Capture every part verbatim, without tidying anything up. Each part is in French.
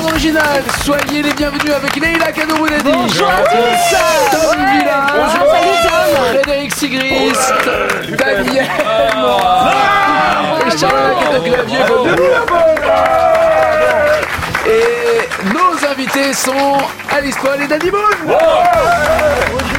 bande originale, soyez les bienvenus avec Leïla Kano-Bounadi. Bonjour à tous. Tom Villa. Bonjour. Salut Tom. Frédéric Sigrist. Daniel Morin. Et Charles qui est au clavier. Et nos invités sont Alice Paul et Danny Boone. Bonjour.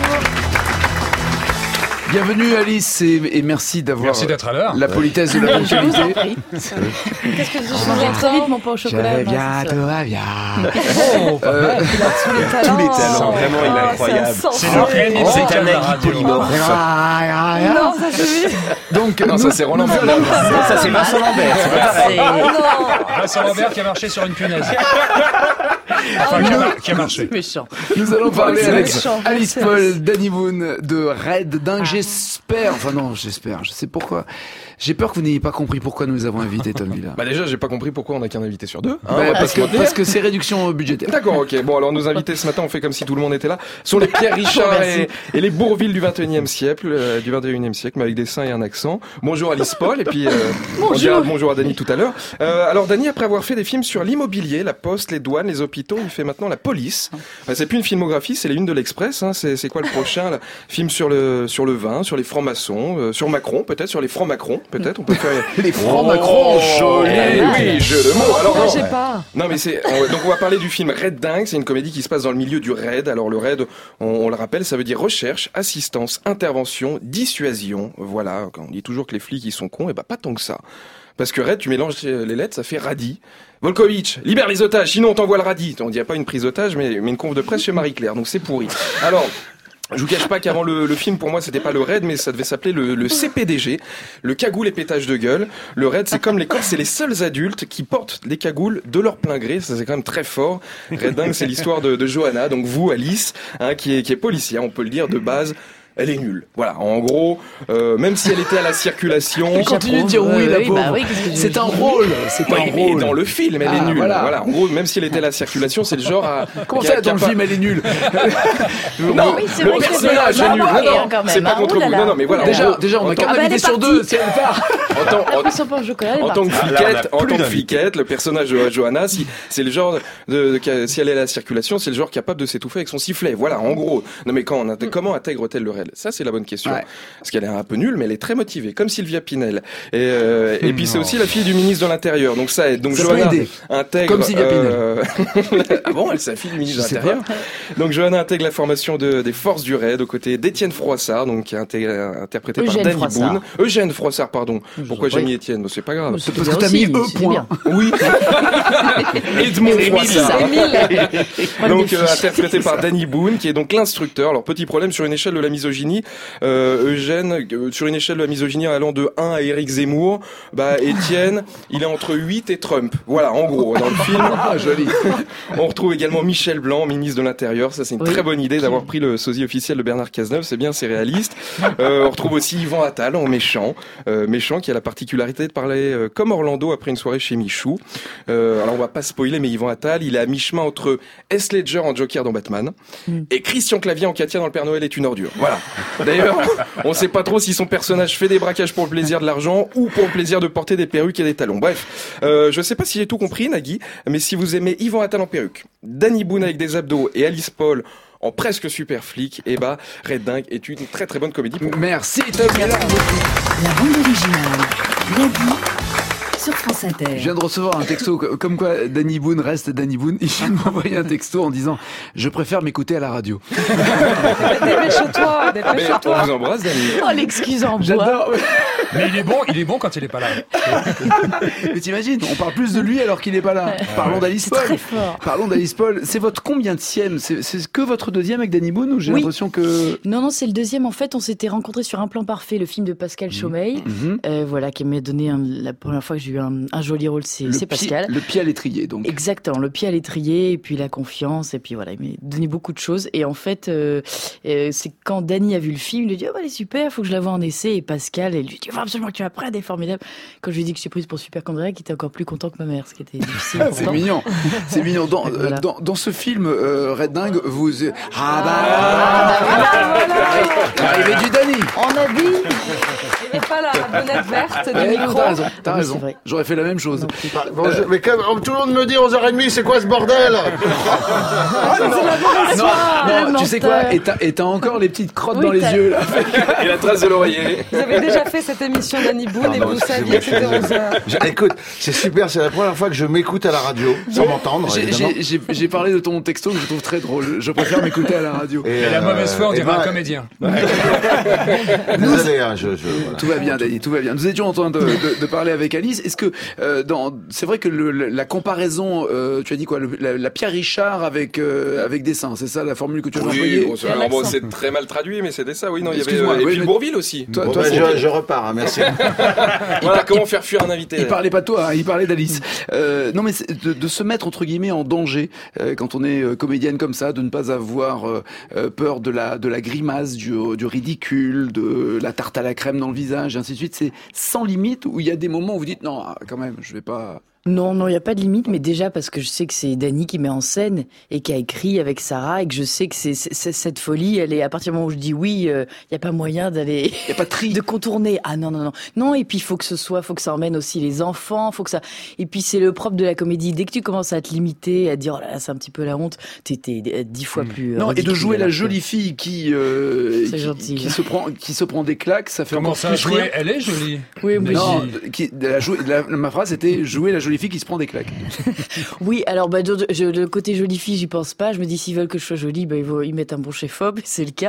Bienvenue Alice et, et merci d'avoir merci d'être à l'heure. La politesse de la ponctualité. Qu'est-ce que je changeais très vite mon pain au chocolat. Je vais bien, tout va bien. Oh, pas Euh, mal. Il a tous les talents. Tous les talents, vraiment, il est incroyable. C'est le réel C'est un acquis polymorphe. Non, ça suffit. Donc, Non, ça c'est Roland Berger. Ça c'est Vincent Lambert. C'est pas pareil. Non. Vincent Lambert qui a marché sur une punaise. Enfin, qui a, qui a marché. Méchant. nous allons parler C'est avec méchant. Alice Paul, Danny Boone de Red Dingue. J'espère, enfin non, j'espère, je sais pourquoi. J'ai peur que vous n'ayez pas compris pourquoi nous avons invité Tom Villa. Bah déjà, j'ai pas compris pourquoi on a qu'un invité sur deux. Hein, Bah, on va pas parce, se que, mentir. parce que c'est réduction budgétaire. D'accord, ok. Bon, alors nos invités ce matin, on fait comme si tout le monde était là. Ce sont les Pierre Richard et, et les Bourville du vingt et unième siècle, euh, du vingt et unième siècle, mais avec des seins et un accent. Bonjour Alice Paul, et puis euh, on dira bonjour à Dany tout à l'heure. Euh, alors Dany, après avoir fait des films sur l'immobilier, la poste, les douanes, les hôpitaux, il fait maintenant la police. Euh, c'est plus une filmographie, c'est les unes de l'Express. Hein. C'est, c'est quoi le prochain là? Film sur le sur le vin, sur les francs-maçons, euh, sur Macron, peut-être sur les francs-Macron, peut-être. On peut faire Les francs Macron, joli. Eh oui, jeu de mots. Alors non. J'ai pas. Non mais c'est on, donc on va parler du film Red Dingue, c'est une comédie qui se passe dans le milieu du raid. Alors le raid, on, on le rappelle, ça veut dire recherche, assistance, intervention, dissuasion. Voilà, quand on dit toujours que les flics ils sont cons, et bah pas tant que ça. Parce que raid, tu mélanges les lettres, ça fait radis. Volkovitch, libère les otages, sinon on t'envoie le radis. On dirait pas une prise d'otage, mais, mais une conf de presse chez Marie-Claire, donc c'est pourri. Alors... Je vous cache pas qu'avant le, le film, pour moi, c'était pas le raid, mais ça devait s'appeler le, le C P D G, le cagoule et pétage de gueule. Le raid, c'est comme les Corses, c'est les seuls adultes qui portent les cagoules de leur plein gré. Ça, c'est quand même très fort. Red Dingue, c'est l'histoire de, de Johanna, donc vous, Alice, hein, qui est, qui est policière, on peut le dire de base. Elle est nulle. Voilà, en gros, euh, même si elle était à la circulation... Continue de dire oui, la oui, pauvre. bah oui, qu'est-ce que c'est je- un rôle. C'est Oui, un mais rôle. dans le film, elle Ah, est nulle. voilà. Voilà. En gros, même si elle était à la circulation, c'est le genre à... Comment qui ça, a- qui a dans le pas- film, elle est nulle? Non, Oui, c'est le vrai que personnage c'est est nul. marrant, Non, non, hein, quand même, c'est pas hein. contre Oh là vous. là. Non, non, mais voilà. Déjà, en- déjà, on a en qu'un Ah bah, elle invité est sur partie. deux, si elle part. En tant, en- Ils sont pas au chocolat. elle est En tant que partie. fliquette, en tant que fliquette, le personnage de Johanna, si, c'est le genre de, de- si elle est à la circulation, c'est le genre capable de s'étouffer avec son sifflet. Voilà, en gros. Non, mais quand on a, comment intègre-t-elle le raid? Ça, c'est la bonne question. Ouais. Parce qu'elle est un peu nulle, mais elle est très motivée, comme Sylvia Pinel. Et, euh, et puis c'est aussi la fille du ministre de l'Intérieur. Donc ça aide. Donc Ça Johanna peut aider. intègre. Comme Sylvia euh, ah bon, elle c'est la fille du ministre de Je sais l'Intérieur. Donc Johanna intègre la formation de, des forces du raid aux côtés d'Étienne Froissart, donc qui est intégré- interprété Eugène par Danny Froissart. Boone. Eugène Froissart, pardon. Pourquoi j'ai Oui. mis Étienne? Bon, c'est pas grave. C'est parce que bien t'as mis aussi, E c'est point. bien. Oui. Edmond Froissart. Donc euh, interprété par Danny Boone, qui est donc l'instructeur. Alors petit problème sur une échelle de la misogynie, euh, Eugène, euh, sur une échelle de la misogynie allant de un à Éric Zemmour, bah Étienne, il est entre huit et Trump. Voilà, en gros, dans le film. Ah, joli. On retrouve également Michel Blanc, ministre de l'Intérieur. Ça, c'est une Oui. très bonne idée d'avoir pris le sosie officiel de Bernard Cazeneuve. C'est bien, c'est réaliste. Euh, on retrouve aussi Yvan Attal en méchant. Euh, méchant qui a la particularité de parler euh, comme Orlando après une soirée chez Michou. Euh, alors, on va pas spoiler, mais Yvan Attal, il est à mi-chemin entre Heath Ledger en Joker dans Batman et Christian Clavier en Katia dans Le Père Noël est une ordure. Voilà. D'ailleurs, on sait pas trop si son personnage fait des braquages pour le plaisir de l'argent ou pour le plaisir de porter des perruques et des talons. Bref, euh, je sais pas si j'ai tout compris, Nagui, mais si vous aimez Yvan Attal en perruque, Danny Boone avec des abdos et Alice Paul en presque super flic, et bah, Red Dingue est une très très bonne comédie pour vous. Merci, Tom Villa. La bande originale, Nagui, sur France Inter. Je viens de recevoir un texto co- comme quoi Danny Boone reste Danny Boone. Il vient de m'envoyer un texto en disant « Je préfère m'écouter à la radio Dépêche-toi, Mais dépêche-toi. on vous embrasse, Danny. Oh, l'excuse en ». bois. J'adore. Mais il est bon, il est bon quand il est pas là. Mais t'imagines, on parle plus de lui alors qu'il n'est pas là. Parlons d'Alice C'est Paul. très fort. Parlons d'Alice Paul. C'est votre combienième? C'est c'est que votre deuxième avec Danny Boone ou j'ai Oui. l'impression que... Non, non, c'est le deuxième. En fait, on s'était rencontrés sur Un plan parfait, le film de Pascal Chaumeil. Mhm. Euh, voilà, qui m'a donné un- la première fois que j'ai eu un, un joli rôle, c'est Le c'est pied- Pascal. Le pied à l'étrier, donc. Exactement, le pied à l'étrier, et puis la confiance, et puis voilà, il m'a donné beaucoup de choses. Et en fait, euh, euh, c'est quand Danny a vu le film, il lui a dit, oh bah elle est super, faut que je la voie en essai. Et Pascal, elle lui dit, faut absolument que tu la prennes, elle est formidable. Quand je lui ai dit que j'étais prise pour Super Candrac, il était encore plus content que ma mère, ce qui était difficile. Ah, c'est pourtant. mignon, c'est mignon. Dans, Donc, voilà. euh, dans, dans ce film euh, Red Dingue, vous ah bah, Ah, bah, voilà, voilà. l'arrivée du Danny. On a dit, il n'est pas là. bonnette verte du Ouais, non, micro. t'as raison, t'as Oui, raison. c'est vrai. J'aurais fait la même chose. Bah, bon, je- mais comme, tout le monde me dit onze heures trente, c'est quoi ce bordel? non, non, le tu sais menteur. quoi? Et t'as, et t'as encore les petites crottes Oui, dans les t'as- yeux, là. Et la trace de l'oreiller. Vous avez déjà fait cette émission d'Annie Boone et Pardon, vous saviez excusez-moi, que je suis c'était désolé. onze heures. Je- Écoute, c'est super, c'est la première fois que je m'écoute à la radio, sans m'entendre, J'ai, évidemment. j'ai, j'ai, j'ai parlé de ton texto que je trouve très drôle. Je préfère m'écouter à la radio. Et la euh, mauvaise foi, on et dirait ben, un comédien. Désolé, hein, je, je, voilà. Tout va bien, Dany, tout va bien. Nous étions en train de, de, de parler avec Alice. Est-ce que euh, dans, c'est vrai que le, le- la comparaison, euh, tu as dit quoi, le- la, la Pierre Richard avec euh, avec des seins, c'est ça la formule que tu as Oui, employée? bon, c'est, alors bon, c'est très mal traduit, mais c'était ça, oui, non, il y avait, Excuse-moi, euh, et oui, puis mais- Bourvil aussi. Toi, Bon, toi, ben, c'est- je, je repars, hein, merci. Voilà, comment faire fuir un invité. Il parlait pas de toi, hein, il parlait d'Alice. Euh, non, mais c'est de, de se mettre entre guillemets en danger euh, quand on est euh, comédienne comme ça, de ne pas avoir euh, euh, peur de la de la grimace, du, du ridicule, de la tarte à la crème dans le visage, et ainsi de suite. C'est sans limite où il y a des moments où vous dites non, ah, quand même, je vais pas. Non, non, il n'y a pas de limite, mais déjà parce que je sais que c'est Dany qui met en scène et qui a écrit avec Sarah et que je sais que c'est, c'est- c'est- cette folie, elle est à partir du moment où je dis oui, il euh, n'y a pas moyen d'aller, Il y a pas de tri. de contourner. Ah non, non, non. Non, et puis il faut que ce soit, faut que ça emmène aussi les enfants, faut que ça. Et puis c'est le propre de la comédie. Dès que tu commences à te limiter, à dire oh là là, c'est un petit peu la honte, t'es, t'es dix fois plus. euh, Non, et de ridicule, jouer la alors que- jolie fille qui euh, C'est qui, gentil. qui se prend qui se prend des claques, ça fait Comment encore ça, plus jouer rire. Elle est jolie. Oui, mais Non, qui, la, jou- la- ma phrase c'était jouer la jolie fille qui se prend des claques. Oui, alors bah, je, je- le côté jolie fille, j'y pense pas. Je me dis s'ils veulent que je sois jolie, bah, ils, vont, ils mettent un bon chef-op, c'est le cas.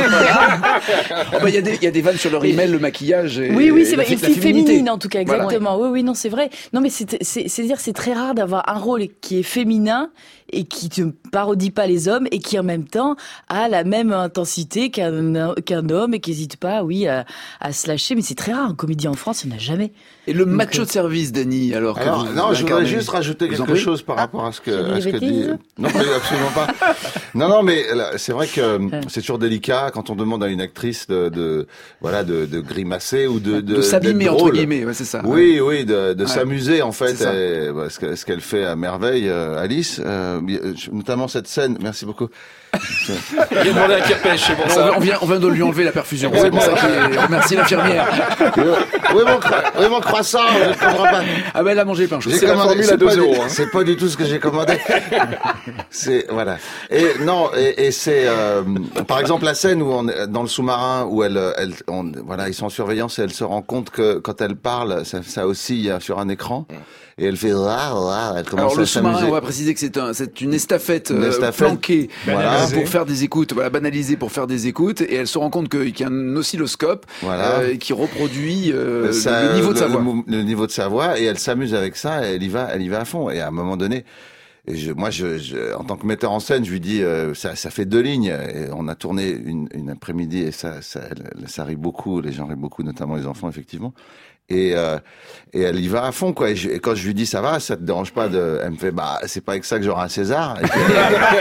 Oh, bah, il y a des il y a des vannes sur leur email, le maquillage. Et, Oui, oui, et c'est la vrai. fé- Une la fille féminité. féminine, en tout cas, Voilà. exactement. Oui, oui, non, c'est vrai. Non, mais c'est, c'est, c'est dire, c'est très rare d'avoir un rôle qui est féminin et qui ne parodie pas les hommes et qui, en même temps, a la même intensité qu'un, qu'un homme et qui n'hésite pas, oui, à, à se lâcher. Mais c'est très rare. En comédie en France, il n'y en a jamais. Et le Donc, macho euh, de service, Dany, alors que Alors, vous non, je voudrais incarnez. juste rajouter Vous en quelque prie. chose par rapport à ce que, j'ai dit à des ce que dit. bêtises Non, mais absolument pas. Non, non, mais là, c'est vrai que c'est toujours délicat quand on demande à une actrice de, de voilà, de, de grimacer ou de, de, de s'abîmer d'être entre drôle. guillemets, ouais, c'est ça. Oui, oui, de, de Ouais. s'amuser en fait, C'est ça. et, bah, ce que- ce qu'elle fait à merveille, euh, Alice, euh, notamment cette scène. Merci beaucoup. Il a demandé à Kirpèche, c'est pour Non, ça. on vient, on vient de lui enlever la perfusion. C'est pour ça qu'il remercie l'infirmière. Où est mon, cro- où est mon croissant? Je ne comprends pas. Ah ben elle a mangé plein de choses. J'ai C'est la commandé- formule c'est à deux pas du- euros, hein. C'est pas du tout ce que j'ai commandé. C'est voilà. Et non, et, et c'est euh, par exemple la scène où on est dans le sous-marin où elle, elle, on, voilà, ils sont en surveillance et elle se rend compte que quand elle parle, ça, ça oscille sur un écran et elle fait ah, ah, elle commence Alors le à sous-marin, s'amuser. on va préciser que c'est un, c'est une estafette, Une euh, estafette. planquée Voilà. euh, pour faire des écoutes, voilà, banalisée pour faire des écoutes, et elle se rend compte que- qu'il y a un oscilloscope Voilà. euh, qui reproduit euh, Ça, le niveau de sa le- voix. le mou- le niveau de sa voix et elle s'amuse avec ça et elle y va, elle y va à fond. Et à un moment donné, et je, moi, je, je, en tant que metteur en scène, je lui dis, euh, ça, ça fait deux lignes. Et on a tourné une, une après-midi et ça, ça, elle- ça rit beaucoup, les gens rient beaucoup, notamment les enfants, effectivement. Et, euh, et elle y va à fond, quoi. Et, je- et quand je lui dis ça va, ça te dérange pas de, elle me fait bah c'est pas avec ça que j'aurai un César. Et puis,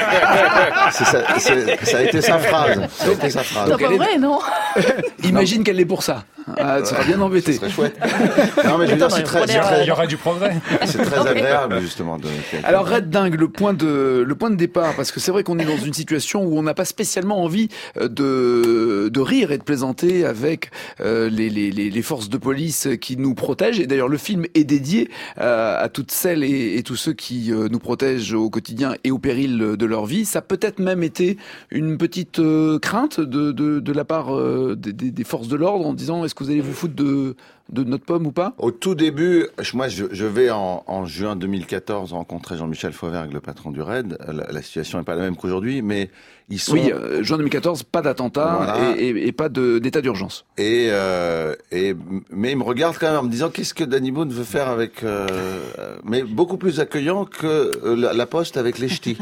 c'est ça, c'est- ça a été sa phrase. Ça a été sa phrase. C'est pas elle est- vrai, non? Imagine qu'elle l'est pour ça. Ah, elle sera bien Ce embêtée. serait chouette. Non mais je veux dire, c'est très, c'est Il très, y aura du progrès. c'est très agréable justement. De, Alors Red Dingue, le point de le point de départ, parce que c'est vrai qu'on est dans une situation où on n'a pas spécialement envie euh, de de rire et de plaisanter avec euh, les, les les les forces de police qui nous protègent. Et d'ailleurs, le film est dédié euh, à toutes celles et, et tous ceux qui euh, nous protègent au quotidien et au péril de leur vie. Ça a peut-être même été une petite euh, crainte de de de la part euh, des, des, des forces de l'ordre en disant est-ce que vous allez vous foutre de de notre pomme ou pas? Au tout début, je- moi, je, je vais en, en juin deux mille quatorze rencontrer Jean-Michel Fauvergue, le patron du Raid. La, la situation n'est pas la même qu'aujourd'hui, mais ils sont Oui, euh, juin deux mille quatorze, pas d'attentat Voilà. et, et, et pas de d'état d'urgence. et, euh, et mais il me regarde quand même en me disant qu'est-ce que Danny Boone veut faire avec, euh, euh, mais beaucoup plus accueillant que euh, la, la Poste avec les ch'tis.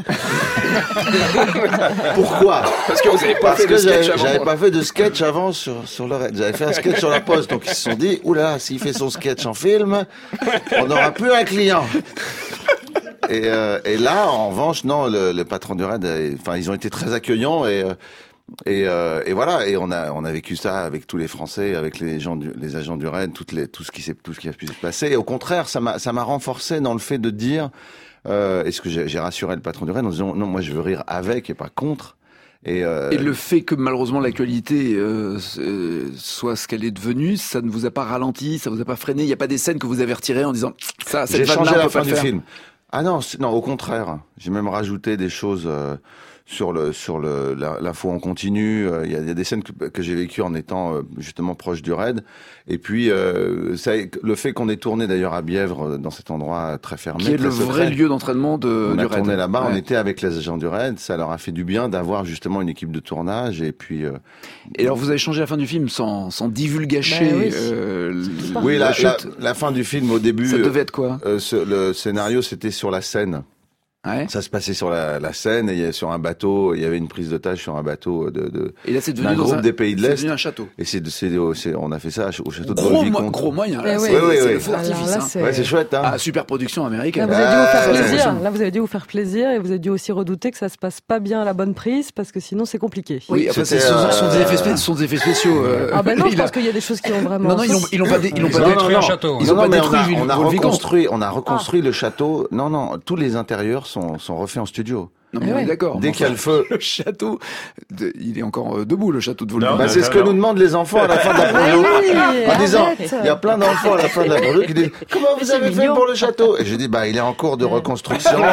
Pourquoi? Parce que vous avez pas Parce fait que de sketch j'avais avant. j'avais pas fait de sketch avant sur, sur le Raid. J'avais fait un sketch sur la Poste. Donc ils se sont dit, oula, s'il fait son sketch en film, on n'aura plus un client. Et, euh, et là, en revanche, non, le, le patron du Raid, euh, enfin, ils ont été très accueillants et, euh, et, euh, et voilà. Et on a, on a vécu ça avec tous les Français, avec les gens, du, les agents du Raid, toutes les, tout ce qui s'est, tout ce qui a pu se passer. Et au contraire, ça m'a, ça m'a renforcé dans le fait de dire, euh, est-ce que j'ai, j'ai rassuré le patron du Raid en disant, non, moi, je veux rire avec et pas contre. Et, euh, Et le fait que malheureusement l'actualité euh, soit ce qu'elle est devenue, ça ne vous a pas ralenti, ça vous a pas freiné. Il n'y a pas des scènes que vous avez retirées en disant ça, cette j'ai changé vanne-là, on la peut fin pas du le faire. film. Ah non, c'est- non, au contraire. J'ai même rajouté des choses euh, sur le sur le la- l'info en continu. Euh, Il y, a, il y a des scènes que, que j'ai vécues en étant euh, justement proche du raid. Et puis euh, ça, le fait qu'on ait tourné d'ailleurs à Bièvre, dans cet endroit très fermé, Qui est très le secret. vrai lieu d'entraînement de, On du a raid. tourné là-bas, on Ouais. était avec les agents du raid. Ça leur a fait du bien d'avoir justement une équipe de tournage. Et puis euh, Et alors vous avez changé la fin du film sans, sans divulgacher Bah oui. euh, le- oui, la la, chute. la, la fin du film au début. Ça devait être quoi? euh, ce- le scénario, c'était sur la Seine. Ouais. Ça se passait sur la, la Seine et il y a- sur un bateau. Il y avait une prise d'otage sur un bateau de. de Et là c'est devenu d'un dans groupe un, des pays de c'est l'Est. devenu un château. Et c'est, c'est, c'est, on a fait ça au château de Gros, mo- Volvicomte. gros moyen. Eh Là, oui. c'est, Oui, oui, c'est oui. le feu Alors d'artifice. là, hein. c'est- Ouais, c'est chouette, hein. Ah, super production Là, américaine. vous avez dû vous faire Ah, plaisir. ouais. Là, vous avez dû vous faire plaisir et vous avez dû aussi redouter que ça se passe pas bien à la bonne prise parce que sinon c'est compliqué. Oui, enfin, c'est, C'était, ce sont, euh, des effets, spé- ce sont des effets spéciaux. euh, Ah ben non, je il a- pense qu'il y a des choses qui ont vraiment. Non, non, ils l'ont, ils l'ont pas, dé- ils l'ont Ils pas ont détruit. détruit un château. Ils non, ont non, pas mais on détruit a, Ville- on a Volvicomte. reconstruit, on a reconstruit le château. Non, non, tous les intérieurs sont, sont refaits en studio. Non, mais Eh on est ouais. d'accord. Dès Mais qu'il y a enfin, le feu. le château, de- il est encore euh, debout, le château de Non, Volvicomte. Bah, c'est ce que nous demandent les enfants à la fin de la Ah projo. oui, En disant, arrête. il y a plein d'enfants à la fin de la projo qui disent comment vous c'est avez fait mignon. pour le château? Et je dis bah il est en cours de reconstruction. euh,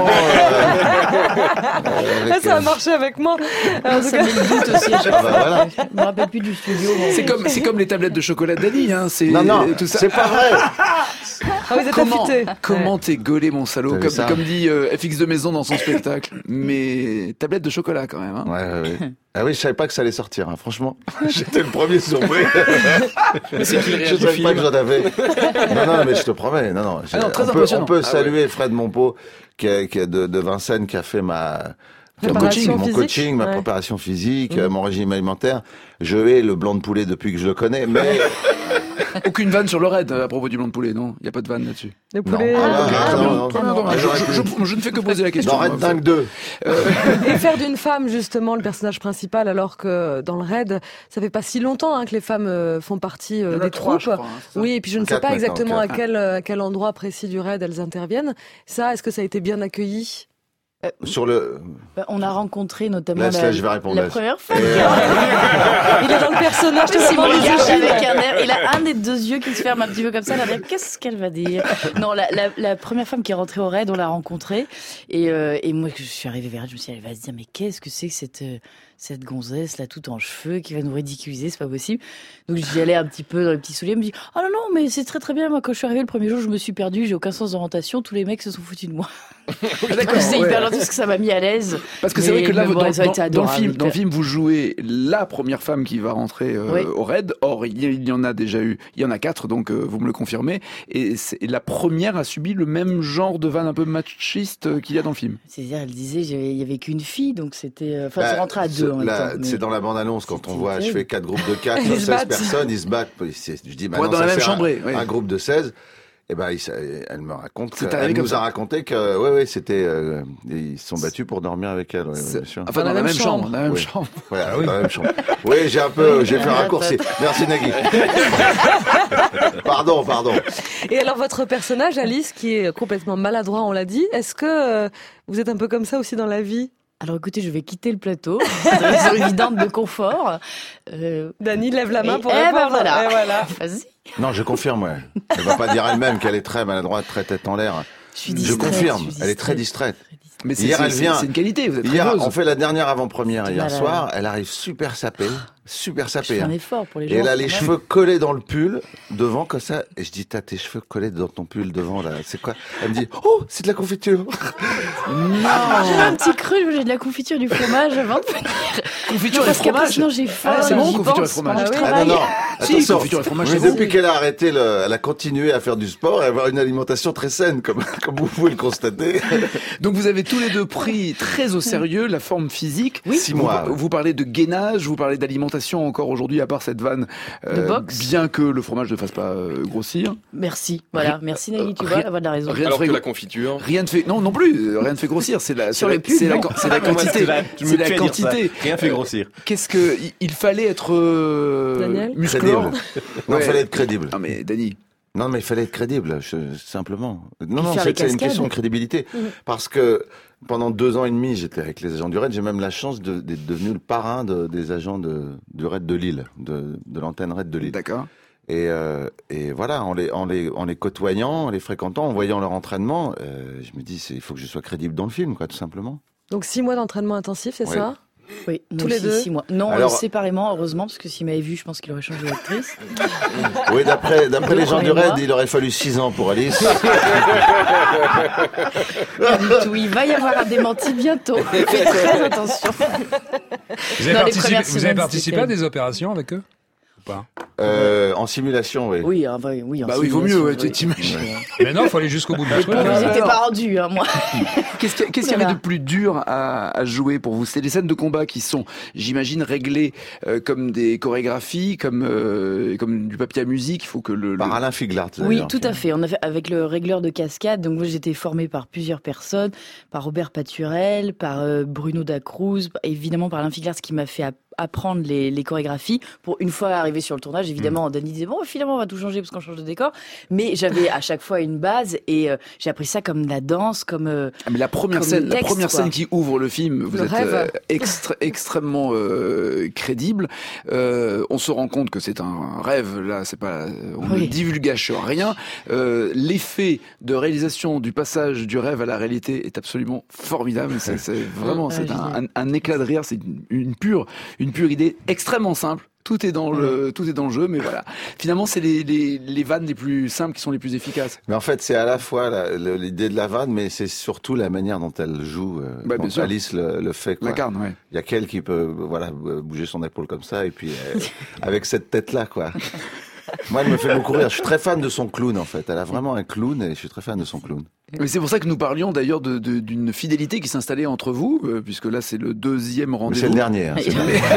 euh, Ah, avec, ça a euh, marché avec moi. En tout Ça cas, met le doute aussi à chaque Ah bah fois. voilà. Je me rappelle plus du studio. C'est comme, c'est comme les tablettes de chocolat d'Ali, hein. C'est, Non non, tout ça. c'est pas vrai. ah, vous êtes Comment, affûtés. comment t'es gaulé, mon salaud, T'as vu comme, ça comme dit euh, F X de Maison dans son spectacle. Mais tablette de chocolat, quand même, hein. Ouais, ouais, ouais. Ah oui, je savais pas que ça allait sortir, hein, franchement. J'étais le premier surpris. Mais c'est qui le Je réel du savais pas que film? j'en avais. Non, non, mais je te promets. Non, non. Ah non, très on, peut, impressionnant. on peut Ah saluer Fred Monpeau, qui a, qui a de, de Vincennes, qui a fait ma mon Préparation coaching, mon physique, coaching, ma ouais. préparation physique, euh, mon régime alimentaire. Je hais le blanc de poulet depuis que je le connais, mais Aucune vanne sur le raid euh, à propos du blanc de poulet, non? Il y a pas de vanne là-dessus. Le non. poulet. Ah, euh, ah, Très non, bien. non, Très bien, non, dommage. j'aurais Je, pu. je- je ne fais que poser la question. dans Red hein. Dingue deux. Et faire d'une femme justement le personnage principal, alors que dans le raid, ça fait pas si longtemps hein, que les femmes euh, font partie euh, Il y en a des trois, troupes. je crois, hein, c'est ça. Oui, et puis je ne sais Quatre pas maintenant, exactement à quatre. quel, à quel endroit précis du raid elles interviennent. Ça, est-ce que ça a été bien accueilli? Sur le. Bah, on a rencontré notamment Laisse, la, laisse, je vais répondre, la laisse. première fois. Il est dans le personnage Je sais, il me totalement regarde misogyne. avec un air. Il a un des deux yeux qui se ferme un petit peu comme ça. Il a l'air, qu'est-ce qu'elle va dire? Non, la, la, la première femme qui est rentrée au raid, on l'a rencontrée. Et, euh, et moi, je suis arrivée vers elle, je me suis dit, elle va se dire, mais qu'est-ce que c'est que cette, euh, cette gonzesse là, tout en cheveux, qui va nous ridiculiser, c'est pas possible. Donc j'y allais un petit peu dans les petits souliers, elle me dit, ah non, non, mais c'est très très bien. Moi, quand je suis arrivée le premier jour, je me suis perdue, j'ai aucun sens d'orientation. Tous les mecs se sont foutus de moi. D'accord, C'est ouais. hyper gentil parce que ça m'a mis à l'aise. Parce que c'est Mais- vrai que là, mais vous- bon, dans, ça a été dans- dans le adorable. film, dans le film, vous jouez la première femme qui va rentrer euh, Oui. au raid. Or, il y, il y en a déjà eu, il y en a quatre, donc euh, vous me le confirmez. Et, c'est- et la première a subi le même genre de vanne un peu machiste euh, qu'il y a dans le film. C'est-à-dire, elle disait, j'avais- il y avait qu'une fille, donc c'était. euh, Enfin, Bah, c'est rentré à ce- deux en même là, temps. mais- C'est dans la bande-annonce quand on C'était voit, je terrible. fais quatre groupes de quatre, Ils se seize battent. personnes, ils se battent. C'est- Je dis, bah Pour non, être dans ça la même fait un- chambrée, oui. Un groupe de seize. Et ben, il s- elle me raconte, C'est que- arrivé elle comme nous ça. a raconté que, ouais, ouais, c'était, euh, ils se sont battus pour dormir avec elle. Ouais, C'est- bien sûr. Enfin, dans, la même chambre. chambre. Dans la même Oui. chambre. Voilà, dans la même chambre. Oui, j'ai un peu, j'ai fait un raccourci. Merci Nagui. Pardon, pardon. Et alors votre personnage, Alice, qui est complètement maladroit, on l'a dit, est-ce que euh, vous êtes un peu comme ça aussi dans la vie? Alors écoutez, je vais quitter le plateau. C'est une raison évidente de confort. Euh, Dany lève la main et- pour eh ben répondre. voilà. Et voilà. Vas-y. Non, je confirme, ouais. Elle va pas dire elle-même qu'elle est très maladroite, très tête en l'air. Je suis Je distraite, confirme, je suis elle est très distraite. Très distraite. Mais c'est, Hier, c'est- elle c'est- vient. c'est une qualité, vous êtes Hier, rêveuse. on fait la dernière avant-première hier Malade. soir. Elle arrive super sapée, super Je sapée. fais un hein. effort pour les gens. Et elle a les quand même. cheveux collés dans le pull, devant, comme ça. Et je dis, t'as tes cheveux collés dans ton pull devant, là. C'est quoi? Elle me dit, oh, c'est de la confiture. Ah, j'ai un petit cru, j'ai de la confiture du fromage avant de venir. Confiture Non, et parce qu'après, fromage. sinon j'ai faim. Ah, c'est bon, j'y confiture et pense fromage. pendant que je Ah oui. Ah travaille. non, non. Si, Attention. confiture et fromage, Mais c'est bon. depuis qu'elle a arrêté le, elle a continué à faire du sport et à avoir une alimentation très saine, comme, comme vous pouvez le constater. Donc vous avez tous les deux pris très au sérieux la forme physique. Oui. Six Vous- mois. Vous, parlez de gainage, vous parlez d'alimentation encore aujourd'hui, à part cette vanne. De boxe. Bien que le fromage ne fasse pas euh, grossir. Merci, voilà, merci Nagui, tu Rien- vois, d'avoir de la raison. rien ne Alors fait que gro- la confiture. Rien ne fait, non, non plus, euh, rien ne fait grossir. C'est la, Sur c'est les la, pubs, c'est la, non. c'est la quantité. Tu me C'est la fais dire ça. quantité. Rien fait grossir. Qu'est-ce que, il- il fallait être euh, Daniel musclore. Crédible. Non, il Ouais. fallait être crédible. Non mais Dany, Non, mais il fallait être crédible, je, simplement. Non, Puis non, faire c'est, les c'est une cascades. question de crédibilité. Mhm. Parce que pendant deux ans et demi, j'étais avec les agents du RAID. J'ai même la chance de, d'être devenu le parrain de, des agents de, du RAID de Lille, de, de l'antenne RAID de Lille. D'accord. Et, euh, et voilà, en les, en, les, en les côtoyant, en les fréquentant, en voyant leur entraînement, euh, je me dis, c'est, il faut que je sois crédible dans le film, quoi, tout simplement. Donc six mois d'entraînement intensif, c'est Oui. ça? Oui, nous Tous les aussi, deux six mois. Non, Alors- euh, séparément, heureusement, parce que s'il m'avait vu, je pense qu'il aurait changé d'actrice. Oui, d'après, d'après les gens du Croyez-moi. RAID, il aurait fallu six ans pour Alice. Pas du tout. Il va y avoir un démenti bientôt. Faites très attention. Vous avez, Dans les participé, premières vous avez semaines, participé c'était à des opérations avec eux ou pas? Euh, en simulation, oui. Oui, hein, bah, oui. en Bah oui, il vaut mieux, simulation, ouais, tu oui. t'imagines. Mais non, il faut aller jusqu'au bout du truc. Bon, hein. ils n'étaient pas rendus, hein, moi. Qu'est-ce qu'il y, a- qu'est-ce qu'il y Oulala. avait de plus dur à, à jouer pour vous? C'est des scènes de combat qui sont, j'imagine, réglées euh, comme des chorégraphies, comme euh, comme du papier à musique. Il faut que le, le- Par Alain Figlart. Oui, d'ailleurs. tout à fait. On a fait avec le régleur de cascade. Donc moi, j'étais formée par plusieurs personnes, par Robert Paturel, par euh, Bruno Dacruz, évidemment par Alain Figlart, qui m'a fait app- apprendre les, les chorégraphies pour une fois arrivé sur le tournage. Évidemment, Dany disait bon, finalement, on va tout changer parce qu'on change de décor. Mais j'avais à chaque fois une base et euh, j'ai appris ça comme de la danse, comme euh, Ah, mais la première Comme scène, le la texte, première quoi. scène qui ouvre le film, vous Le êtes rêve. euh, extra- extrêmement euh, crédible. Euh, on se rend compte que c'est un rêve. Là, c'est pas, on Oui. ne divulgage rien. Euh, l'effet de réalisation du passage du rêve à la réalité est absolument formidable. C'est, c'est vraiment, Ah, c'est un, génial. un, un éclat de rire. C'est une, une pure, une pure idée extrêmement simple. Tout est dans le, tout est dans le jeu, mais voilà. Finalement, c'est les, les, les vannes les plus simples qui sont les plus efficaces. Mais en fait, c'est à la fois la- le- l'idée de la vanne, mais c'est surtout la manière dont elle joue, euh, Bah, bien dont sûr. Alice le, le fait. Quoi. La carne, ouais. Il y a qu'elle qui peut, voilà, bouger son épaule comme ça, et puis euh, avec cette tête-là, quoi. Moi, elle me fait beaucoup rire. Je suis très fan de son clown, en fait. Elle a vraiment un clown, et je suis très fan de son clown. Mais c'est pour ça que nous parlions d'ailleurs de, de- d'une fidélité qui s'installait entre vous, euh, puisque là c'est le deuxième Mais c'est rendez-vous. le dernier. Hein, c'est le dernier.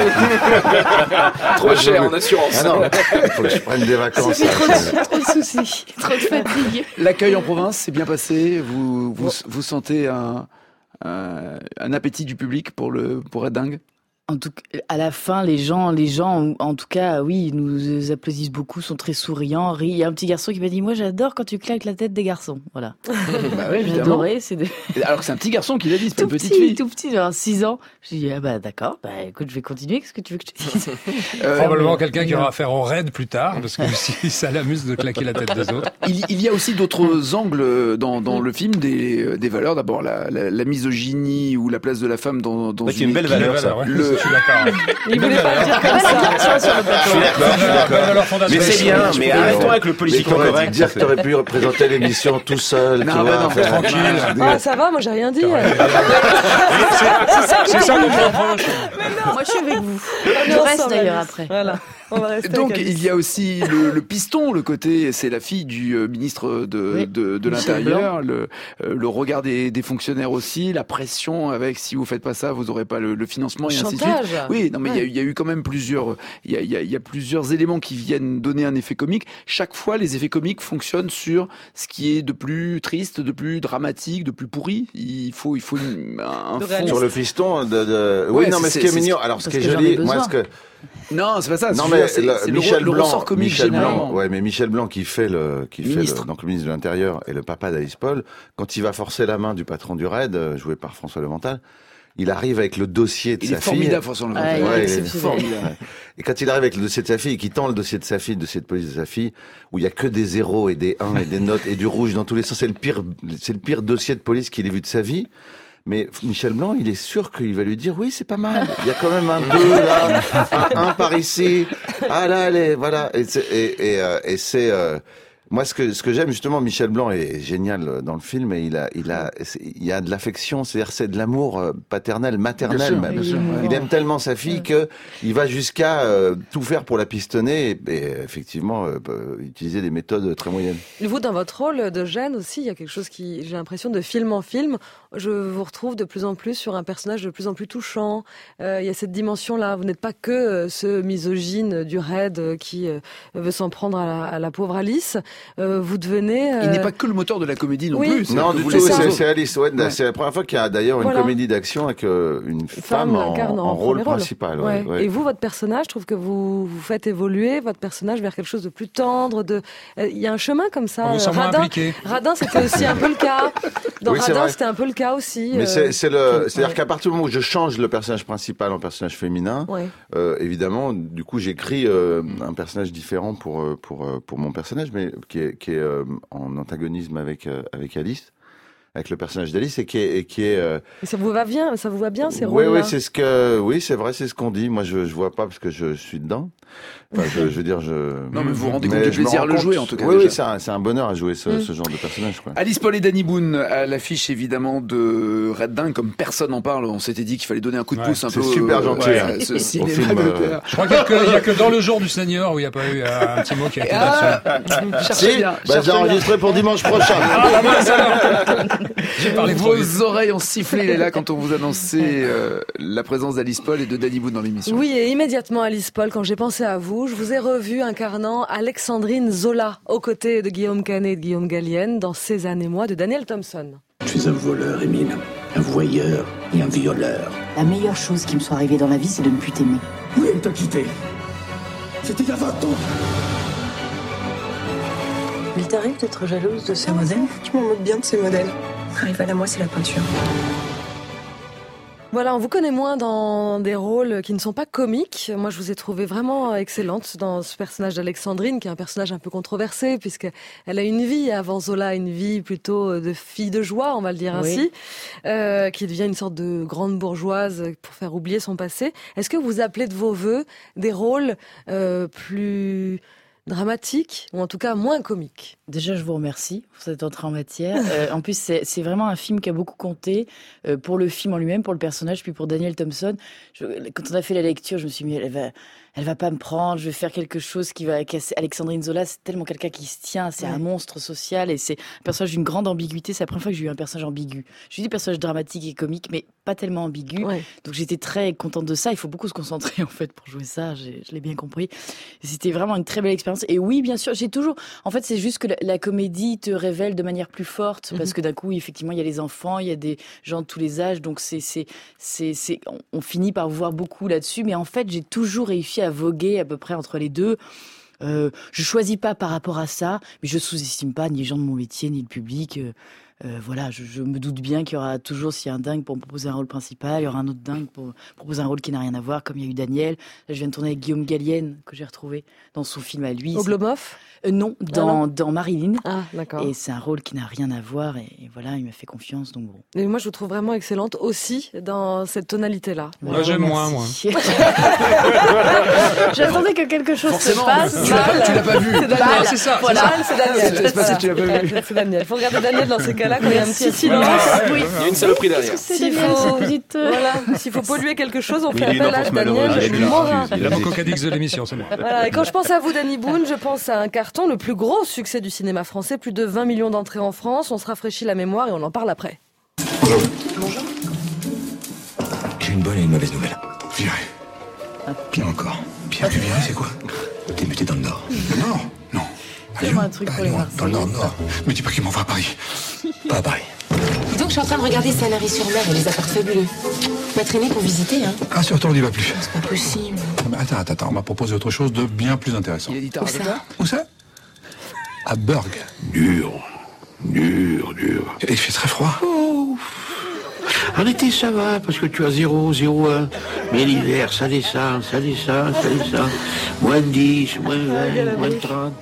Trop cher en assurance. Ah non, il faut que je prenne des ça vacances. fait là. trop de, trop de soucis, trop de fatigue. L'accueil en province s'est bien passé. Vous vous, vous sentez un, un, un appétit du public pour le pour être dingue. En tout cas, à la fin, les gens, les gens, en tout cas, oui, nous applaudissent beaucoup, sont très souriants, rient. Il y a un petit garçon qui m'a dit, moi, j'adore quand tu claques la tête des garçons. Voilà. Bah oui, évidemment. J'adorais, c'est de... Alors que c'est un petit garçon qui l'a dit, c'est pas tout une petite petit, fille. tout petit, genre six ans. Je dis, ah bah d'accord, bah écoute, je vais continuer. Qu'est-ce que tu veux que je te dise? Euh, Probablement mais- quelqu'un qui aura affaire au raid plus tard, parce que si ça l'amuse de claquer la tête des autres. il, il y a aussi d'autres angles dans, dans le film, des, des valeurs. D'abord la, la, la misogynie ou la place de la femme dans, dans Ouais, qui est une belle équipe. valeur, ça. Ouais, Le- Je suis d'accord. Il voulait pas le dire comme Belle ça. attention sur le Je plateau. suis d'accord, je suis d'accord. Bonne valeur fondatrice. Mais c'est bien, Je mais peux- arrêtons avec le Mais politiquement t'aurais correct. dire que t'aurais pu représenter l'émission tout seul. Non, tu bah vois, non, faire- tranquille. Ah, ça va, moi j'ai rien dit. C'est ça qu'on me reproche. Moi, je suis avec vous. On est Je reste ensemble, d'ailleurs Alice. après. Voilà, on va rester Donc avec Alice. il y a aussi le, le piston, le côté, c'est la fille du euh, ministre de, Oui, de, de Michel l'Intérieur, le, euh, le regard des, des fonctionnaires aussi, la pression avec si vous faites pas ça, vous n'aurez pas le, le financement et ainsi de suite. Chantage. Oui, non mais il y a Ouais. eu- il y, a eu quand même plusieurs, il y a, il y, a, il y a plusieurs éléments qui viennent donner un effet comique. Chaque fois, les effets comiques fonctionnent sur ce qui est de plus triste, de plus dramatique, de plus pourri. Il faut, il faut une- un De fond. réaliste. Sur le fiston de, de... Ouais, oui, non, mais c'est- ce qui est c'est- mignon, alors ce parce qui est que j'en joli, ai moi, besoin. ce que, Non, c'est pas ça. non, je veux mais dire, c'est- le- c'est le, Michel le Blanc, ressort comique Michel généralement. Blanc, ouais, mais Michel Blanc qui fait le, qui fait Ministre. le, donc le ministre de l'Intérieur et le papa d'Alice Paul, quand il va forcer la main du patron du raid, euh, joué par François Levental, il arrive avec le dossier de Il sa est formidable, fille. François Ah, Levental. il est Ouais, il est exceptionnel. formidable. Et quand il arrive avec le dossier de sa fille, et qu'il tend le dossier de sa fille, le dossier de police de sa fille, où il y a que des zéros et des un et des notes et du rouge dans tous les sens, c'est le pire, c'est le pire dossier de police qu'il ait vu de sa vie. Mais Michel Blanc, il est sûr qu'il va lui dire oui, c'est pas mal. Il y a quand même un deux là, un, un par ici. Ah là, allez, voilà. Et c'est, et, et, euh, et c'est euh, moi ce que ce que j'aime justement, Michel Blanc est génial dans le film et il a il a c'est- il y a de l'affection, c'est-à-dire c'est de l'amour euh, paternel, maternel Bien sûr, même. bien sûr, ouais. Il aime tellement sa fille que il va jusqu'à euh, tout faire pour la pistonner et, et effectivement euh, peut utiliser des méthodes très moyennes. Vous, dans votre rôle de Gênes aussi, il y a quelque chose qui, j'ai l'impression, de film en film. Je vous retrouve de plus en plus sur un personnage de plus en plus touchant. Euh, il y a cette dimension-là. Vous n'êtes pas que euh, ce misogyne du raid euh, qui euh, veut s'en prendre à la, à la pauvre Alice. euh, vous devenez... Euh... Il n'est pas que le moteur de la comédie non oui. plus. Non, du tout, c'est, c'est Alice. Ouais, ouais. C'est la première fois qu'il y a d'ailleurs voilà. une comédie d'action avec euh, une femme, femme en, en, en rôle principal. Ouais. Ouais, ouais. Et vous, votre personnage, je trouve que vous vous faites évoluer votre personnage vers quelque chose de plus tendre. De, il euh, y a un chemin comme ça. On vous sent moins Radin, impliqué. Radin, c'était aussi un peu le cas. Dans oui, Radin, c'était un peu le cas aussi. Mais euh... c'est, c'est le, c'est-à-dire ouais. qu'à partir du moment où je change le personnage principal en personnage féminin, ouais. euh, évidemment, du coup, j'écris euh, un personnage différent pour pour pour mon personnage, mais qui est qui est euh, en antagonisme avec euh, avec Alice. Avec le personnage d'Alice et qui est, et qui est. Euh... Et ça vous va bien, ça vous va bien ces oui, rôles-là. Oui, c'est ce que, oui, c'est vrai, c'est ce qu'on dit. Moi, je, je vois pas parce que je suis dedans. Enfin, je, je veux dire, je. Non, mais vous vous rendez compte du plaisir à le jouer, en tout cas. Oui, déjà. oui, c'est un, c'est un bonheur à jouer ce, mm. ce genre de personnage, quoi. Alice Paul et Danny Boone à l'affiche évidemment de Red Dingue, comme personne n'en parle. On s'était dit qu'il fallait donner un coup de ouais, pouce un c'est peu. C'est super gentil. Ouais, hein. Ce cinéma film, euh... Je crois qu'il n'y a que dans Le Jour du Seigneur où il n'y a pas eu euh, un petit mot qui a été ah, là-dessus. Si, bien, bah, j'ai enregistré pour dimanche prochain. Ah, bah, j'ai parlé Vos oreilles ont sifflé là quand on vous annonçait euh, la présence d'Alice Paul et de Danny Boone dans l'émission. Oui, et immédiatement Alice Paul, quand j'ai pensé à vous, je vous ai revu incarnant Alexandrine Zola aux côtés de Guillaume Canet et de Guillaume Gallienne dans Cézanne et moi de Daniel Thompson. Je suis un voleur, Émile, un voyeur et un violeur. La meilleure chose qui me soit arrivée dans la vie, c'est de ne plus t'aimer. Oui, elle t'a quitté. C'était il y a vingt ans. Il t'arrive d'être jalouse de ces modèles ? Je m'en moque bien de ces modèles. Rival à moi, c'est la peinture. Voilà, on vous connaît moins dans des rôles qui ne sont pas comiques. Moi, je vous ai trouvé vraiment excellente dans ce personnage d'Alexandrine, qui est un personnage un peu controversé, puisqu'elle a une vie avant Zola, une vie plutôt de fille de joie, on va le dire oui. ainsi, euh, qui devient une sorte de grande bourgeoise pour faire oublier son passé. Est-ce que vous appelez de vos voeux des rôles euh, plus dramatique, ou en tout cas moins comique? Déjà, je vous remercie pour cette entrée en matière. Euh, en plus, c'est, c'est vraiment un film qui a beaucoup compté euh, pour le film en lui-même, pour le personnage, puis pour Daniel Thompson. Je, quand on a fait la lecture, je me suis dit, elle va, elle va pas me prendre, je vais faire quelque chose qui va casser. Alexandrine Zola, c'est tellement quelqu'un qui se tient, c'est ouais. un monstre social, et c'est un personnage d'une grande ambiguïté. C'est la première fois que j'ai eu un personnage ambigu. J'ai eu des personnages dramatiques et comiques, mais pas tellement ambigus. Ouais. Donc j'étais très contente de ça. Il faut beaucoup se concentrer, en fait, pour jouer ça. J'ai, je l'ai bien compris. C'était vraiment une très belle expérience. Et oui, bien sûr, j'ai toujours... En fait, c'est juste que la, la comédie te révèle de manière plus forte, parce mm-hmm. que d'un coup, effectivement, il y a les enfants, il y a des gens de tous les âges, donc c'est, c'est, c'est, c'est, on, on finit par voir beaucoup là-dessus, mais en fait, j'ai toujours réussi à voguer à peu près entre les deux. Euh, je choisis pas par rapport à ça, mais je sous-estime pas ni les gens de mon métier, ni le public. Euh, Euh, voilà, je, je me doute bien qu'il y aura toujours, s'il y a un dingue pour me proposer un rôle principal, il y aura un autre dingue pour proposer un rôle qui n'a rien à voir, comme il y a eu Daniel. Là, je viens de tourner avec Guillaume Gallienne, que j'ai retrouvé dans son film à lui. Au Globoff euh, Non, dans, ah non. dans Marilyn. Ah, d'accord. Et c'est un rôle qui n'a rien à voir, et, et voilà, il m'a fait confiance, donc bon. Et moi, je vous trouve vraiment excellente aussi dans cette tonalité-là. Moi, j'aime moins, moi. J'attendais que quelque chose Forcément, se passe. Tu l'as pas, tu l'as pas vu. C'est Daniel. Ah, c'est ça. Voilà, c'est Daniel. C'est pas si tu l'as pas vu. C'est Daniel. Faut regarder Daniel dans ces cas-là, quand il y a un petit silence. Oui. Il y a une saloperie derrière. S'il faut, voilà, s'il faut polluer quelque chose, on fait appel à Daniel Morin. Il a mon cocadix de l'émission, c'est moi. Voilà. Et quand je pense à vous, Danny Boone, je pense à un carton, le plus gros succès du cinéma français, plus de vingt millions d'entrées en France. On se rafraîchit la mémoire et on en parle après. Bonjour. Bonjour. J'ai une bonne et une mauvaise nouvelle. Viré. Pire encore. Pire que viré, c'est quoi? T'es muté dans le Nord. Le Nord? Non. Fais-moi un truc pour les Marseillais. Dans le Nord, Nord. Mais dis pas qu'ils m'envoient à Paris. Pas à Paris. Dis donc, je suis en train de regarder Sanary-sur-Mer et les apparts fabuleux. Pas traîner pour visiter, hein. Ah, surtout, on n'y va plus. C'est pas possible. Mais attends, attends, attends, on m'a proposé autre chose de bien plus intéressant. Il a dit Où ça? Où ça? À Burg. Dur. Dur, dur. Et il fait très froid. Oh. En été, ça va, parce que tu as zéro, zéro, un. Mais l'hiver, ça descend, ça descend, ça descend. Moins dix, moins vingt, moins trente.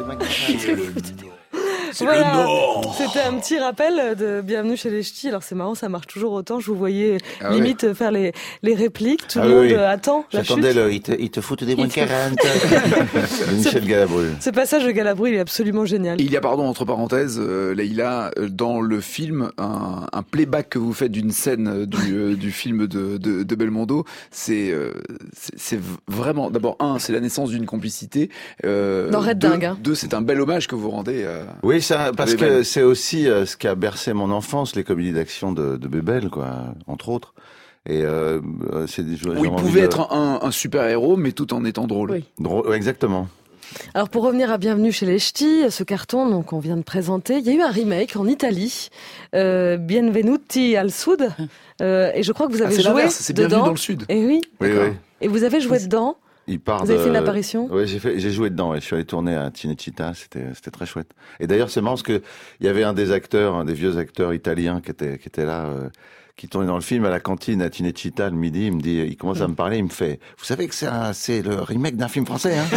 C'est voilà. Le Nord. C'était un petit rappel de Bienvenue chez les Ch'tis. Alors c'est marrant, ça marche toujours autant. Je vous voyais ah limite ouais. faire les, les répliques. Tout ah le oui. monde attend la chute. J'attendais le, il te, il te foutent des moins quarante. Michel Galabru. Ce passage de Galabru, il est absolument génial. Il y a, pardon, entre parenthèses, euh, Leïla, dans le film, un, un playback que vous faites d'une scène du, euh, du film de, de, de Belmondo. C'est, euh, c'est, c'est vraiment, d'abord, un, c'est la naissance d'une complicité. Euh, dans Red deux, Dingue. Hein. Deux, c'est un bel hommage que vous rendez à... Oui, ça, parce que Bébel. C'est aussi euh, ce qui a bercé mon enfance, les comédies d'action de, de Bébel, quoi, entre autres. Et euh, c'est des où il pouvait de... être un, un super héros, mais tout en étant drôle. Oui. Drôle, exactement. Alors pour revenir à Bienvenue chez les Ch'tis, ce carton donc on vient de présenter, il y a eu un remake en Italie, euh, Benvenuti al Sud, euh, et je crois que vous avez ah, c'est joué c'est dedans. Bienvenue dans le Sud. Et oui. Oui, oui. Et vous avez joué dedans. Il part Vous avez de... fait une apparition? Oui, j'ai fait, j'ai joué dedans. Ouais. Je suis allé tourner à Cinecittà. C'était, c'était très chouette. Et d'ailleurs, c'est marrant parce que il y avait un des acteurs, un des vieux acteurs italiens qui était, qui était là, euh, qui tournait dans le film à la cantine à Cinecittà le midi. Il me dit, il commence à me parler, il me fait, vous savez que c'est un, c'est le remake d'un film français, hein?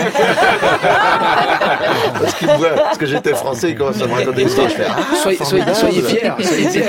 Parce qu'il me voit, parce que j'étais français, il commence à me raconter l'histoire. Je fais, ah, soyez, soyez, soyez fiers, soyez fiers.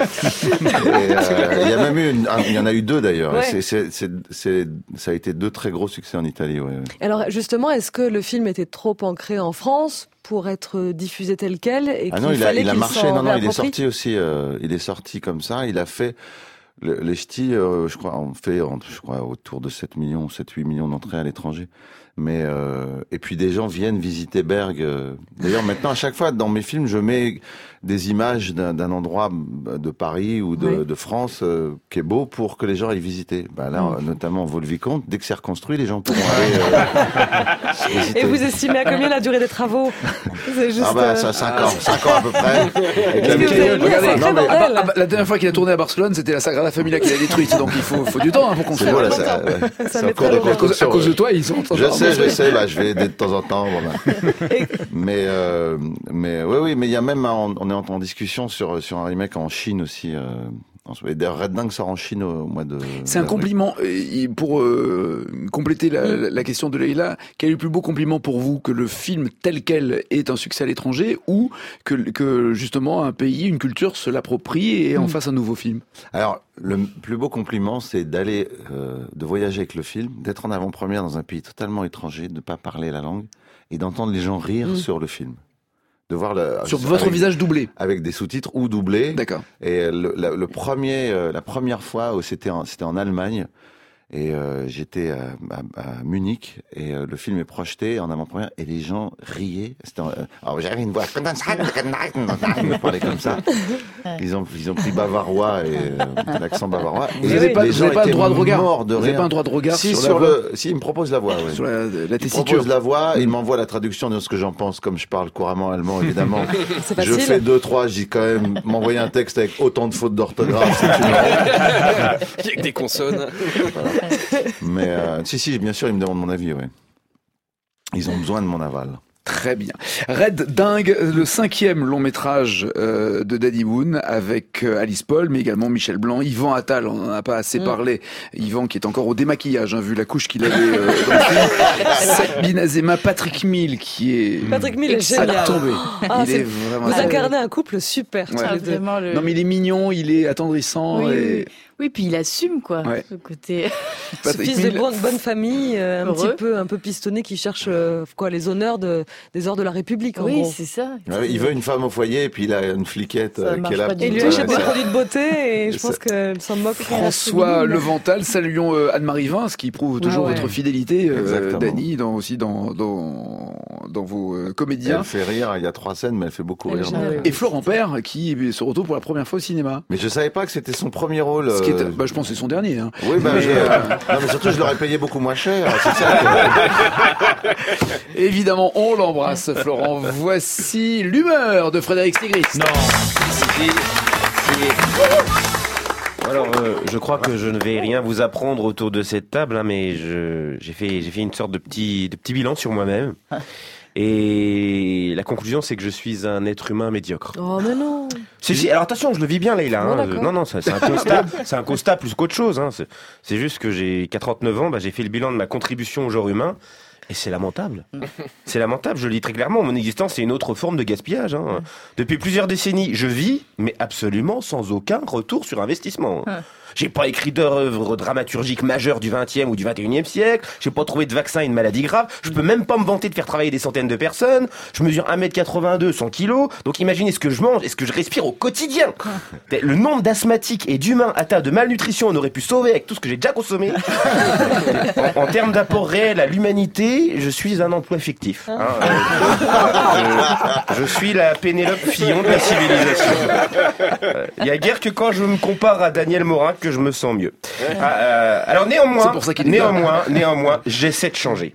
Et, euh, il y a même eu, une, un, il y en a eu deux d'ailleurs. Ouais. C'est, c'est, c'est, c'est, ça a été deux très gros succès en Italie. Ouais. Alors justement, est-ce que le film était trop ancré en France pour être diffusé tel quel et Ah qu'il non, il a, fallait il a qu'il marché. s'en Non, non, il est réapproprie sorti aussi. Euh, il est sorti comme ça. Il a fait le, les ch'tis. Euh, je crois, on fait, je crois, autour de sept millions, sept huit millions d'entrées à l'étranger. Mais euh, et puis des gens viennent visiter Berg. Euh. D'ailleurs, maintenant, à chaque fois dans mes films, je mets des images d'un, d'un endroit de Paris ou de, oui. de France euh, qui est beau pour que les gens aillent visiter. Bah là, mmh. notamment Vaux-le-Vicomte, dès que c'est reconstruit, les gens pourront aller euh, visiter. Et vous estimez à combien la durée des travaux? C'est juste, ah bah ça, cinq ans, cinq ans à peu près. Et la, regardez, non, mais, ah bah, ah bah, la dernière fois qu'il a tourné à Barcelone, c'était la Sagrada Familia qu'il a détruite, donc il faut, faut du temps hein, pour construire. Voilà, ça, ouais. ça c'est en cours de construction. À cause de toi, ils sont. Je sais, je sais, bah, je vais aider de temps en temps. Bon, bah. Mais, euh, mais oui, oui, mais il y a même, un, on est en, en discussion sur sur un remake en Chine aussi. Euh, et d'ailleurs, Red Dingue sort en Chine au mois de. C'est un compliment et pour euh, compléter la, la, la question de Leïla. Quel est le plus beau compliment pour vous, que le film tel quel est un succès à l'étranger ou que, que justement un pays, une culture se l'approprie et en fasse un nouveau film? Alors, le plus beau compliment, c'est d'aller, euh, de voyager avec le film, d'être en avant-première dans un pays totalement étranger, de ne pas parler la langue et d'entendre les gens rire mmh. sur le film. De voir le, sur votre avec, visage doublé, avec des sous-titres ou doublés. D'accord. Et le, le, le premier, euh, la première fois où c'était en, c'était en Allemagne. Et euh, j'étais à, à, à Munich et euh, le film est projeté en avant-première et les gens riaient. C'était en, euh, alors j'avais une voix, ils parlaient comme ça. Ils ont ils ont pris bavarois et euh, l'accent bavarois. Vous n'avez pas, vous avez pas un droit de regard. De vous n'avez pas un droit de regard si, sur, sur la le. Si, il me propose la voix. Ouais. Sur la, la tessiture. Il propose la voix. Mmh. Il m'envoie la traduction de ce que j'en pense, comme je parle couramment allemand évidemment. C'est je facile. fais deux trois. J'ai quand même m'envoyer un texte avec autant de fautes d'orthographe. Avec des consonnes. Voilà. Mais euh, si, si, bien sûr, ils me demandent mon avis, ouais. Ils ont besoin de mon aval. Très bien. Red Dingue, le cinquième long métrage euh, de Danny Boone avec euh, Alice Paul, mais également Michel Blanc, Yvan Attal, on n'en a pas assez mmh. parlé. Yvan qui est encore au démaquillage, hein, vu la couche qu'il avait euh, dans le film. Sabine Azema, Patrick Mill qui est... Patrick Mill est génial. Tombé. Ah, il est vraiment... Vous incarnez un couple super. Ouais. Ah, vraiment le... Non mais il est mignon, il est attendrissant. Oui, et... oui. Oui, puis il assume, quoi, ouais. ce côté... Ce fils de bonne, bonne famille, euh, un Heureux. petit peu un peu pistonné, qui cherche euh, quoi, les honneurs de, des heures de la République, en oui, gros. c'est ça. Ouais, il veut une femme au foyer, et puis il a une fliquette euh, qui est là. Et lui achète des produits de beauté, et je pense qu'elle s'en moque. François Levental, saluons euh, Anne-Marie Vince, qui prouve toujours ah ouais. votre fidélité, euh, Dany, dans, aussi dans, dans, dans vos euh, comédiens. Elle fait rire, il y a trois scènes, mais elle fait beaucoup rire. Et Florent Père, qui se retrouve pour la première fois au cinéma. Mais je savais pas que c'était son premier rôle. Ce qui est, bah, je pense que c'est son dernier. Hein. Oui, bah, mais, je, euh... non, mais surtout, je l'aurais payé beaucoup moins cher. C'est ça que... Évidemment, on l'embrasse, Florent. Voici l'humeur de Frédéric Stigris. Non. C'est... Alors, euh, je crois que je ne vais rien vous apprendre autour de cette table, hein, mais je, j'ai fait, j'ai fait une sorte de petit, de petit bilan sur moi-même. Et la conclusion, c'est que je suis un être humain médiocre. Oh, mais non. Si, si, alors attention, je le vis bien, Leïla. Hein. Non, non, non, c'est, c'est un constat, c'est un constat plus qu'autre chose. Hein. C'est, c'est juste que j'ai quarante-neuf ans, bah, j'ai fait le bilan de ma contribution au genre humain. Et c'est lamentable. C'est lamentable, je le dis très clairement. Mon existence, c'est une autre forme de gaspillage. Hein. Depuis plusieurs décennies, je vis, mais absolument sans aucun retour sur investissement. J'ai pas écrit d'œuvre dramaturgique majeure du vingtième ou du vingt et unième siècle. J'ai pas trouvé de vaccin à une maladie grave. Je peux même pas me vanter de faire travailler des centaines de personnes. Je mesure un mètre quatre-vingt-deux, cent kilos. Donc imaginez ce que je mange et ce que je respire au quotidien. Le nombre d'asthmatiques et d'humains atteints de malnutrition, on aurait pu sauver avec tout ce que j'ai déjà consommé. en, en termes d'apport réel à l'humanité, je suis un emploi fictif. Hein. Je, je suis la Pénélope Fillon de la civilisation. Il y a guère que quand je me compare à Daniel Morin que je me sens mieux. Ah, euh, alors néanmoins, néanmoins, néanmoins, j'essaie de changer.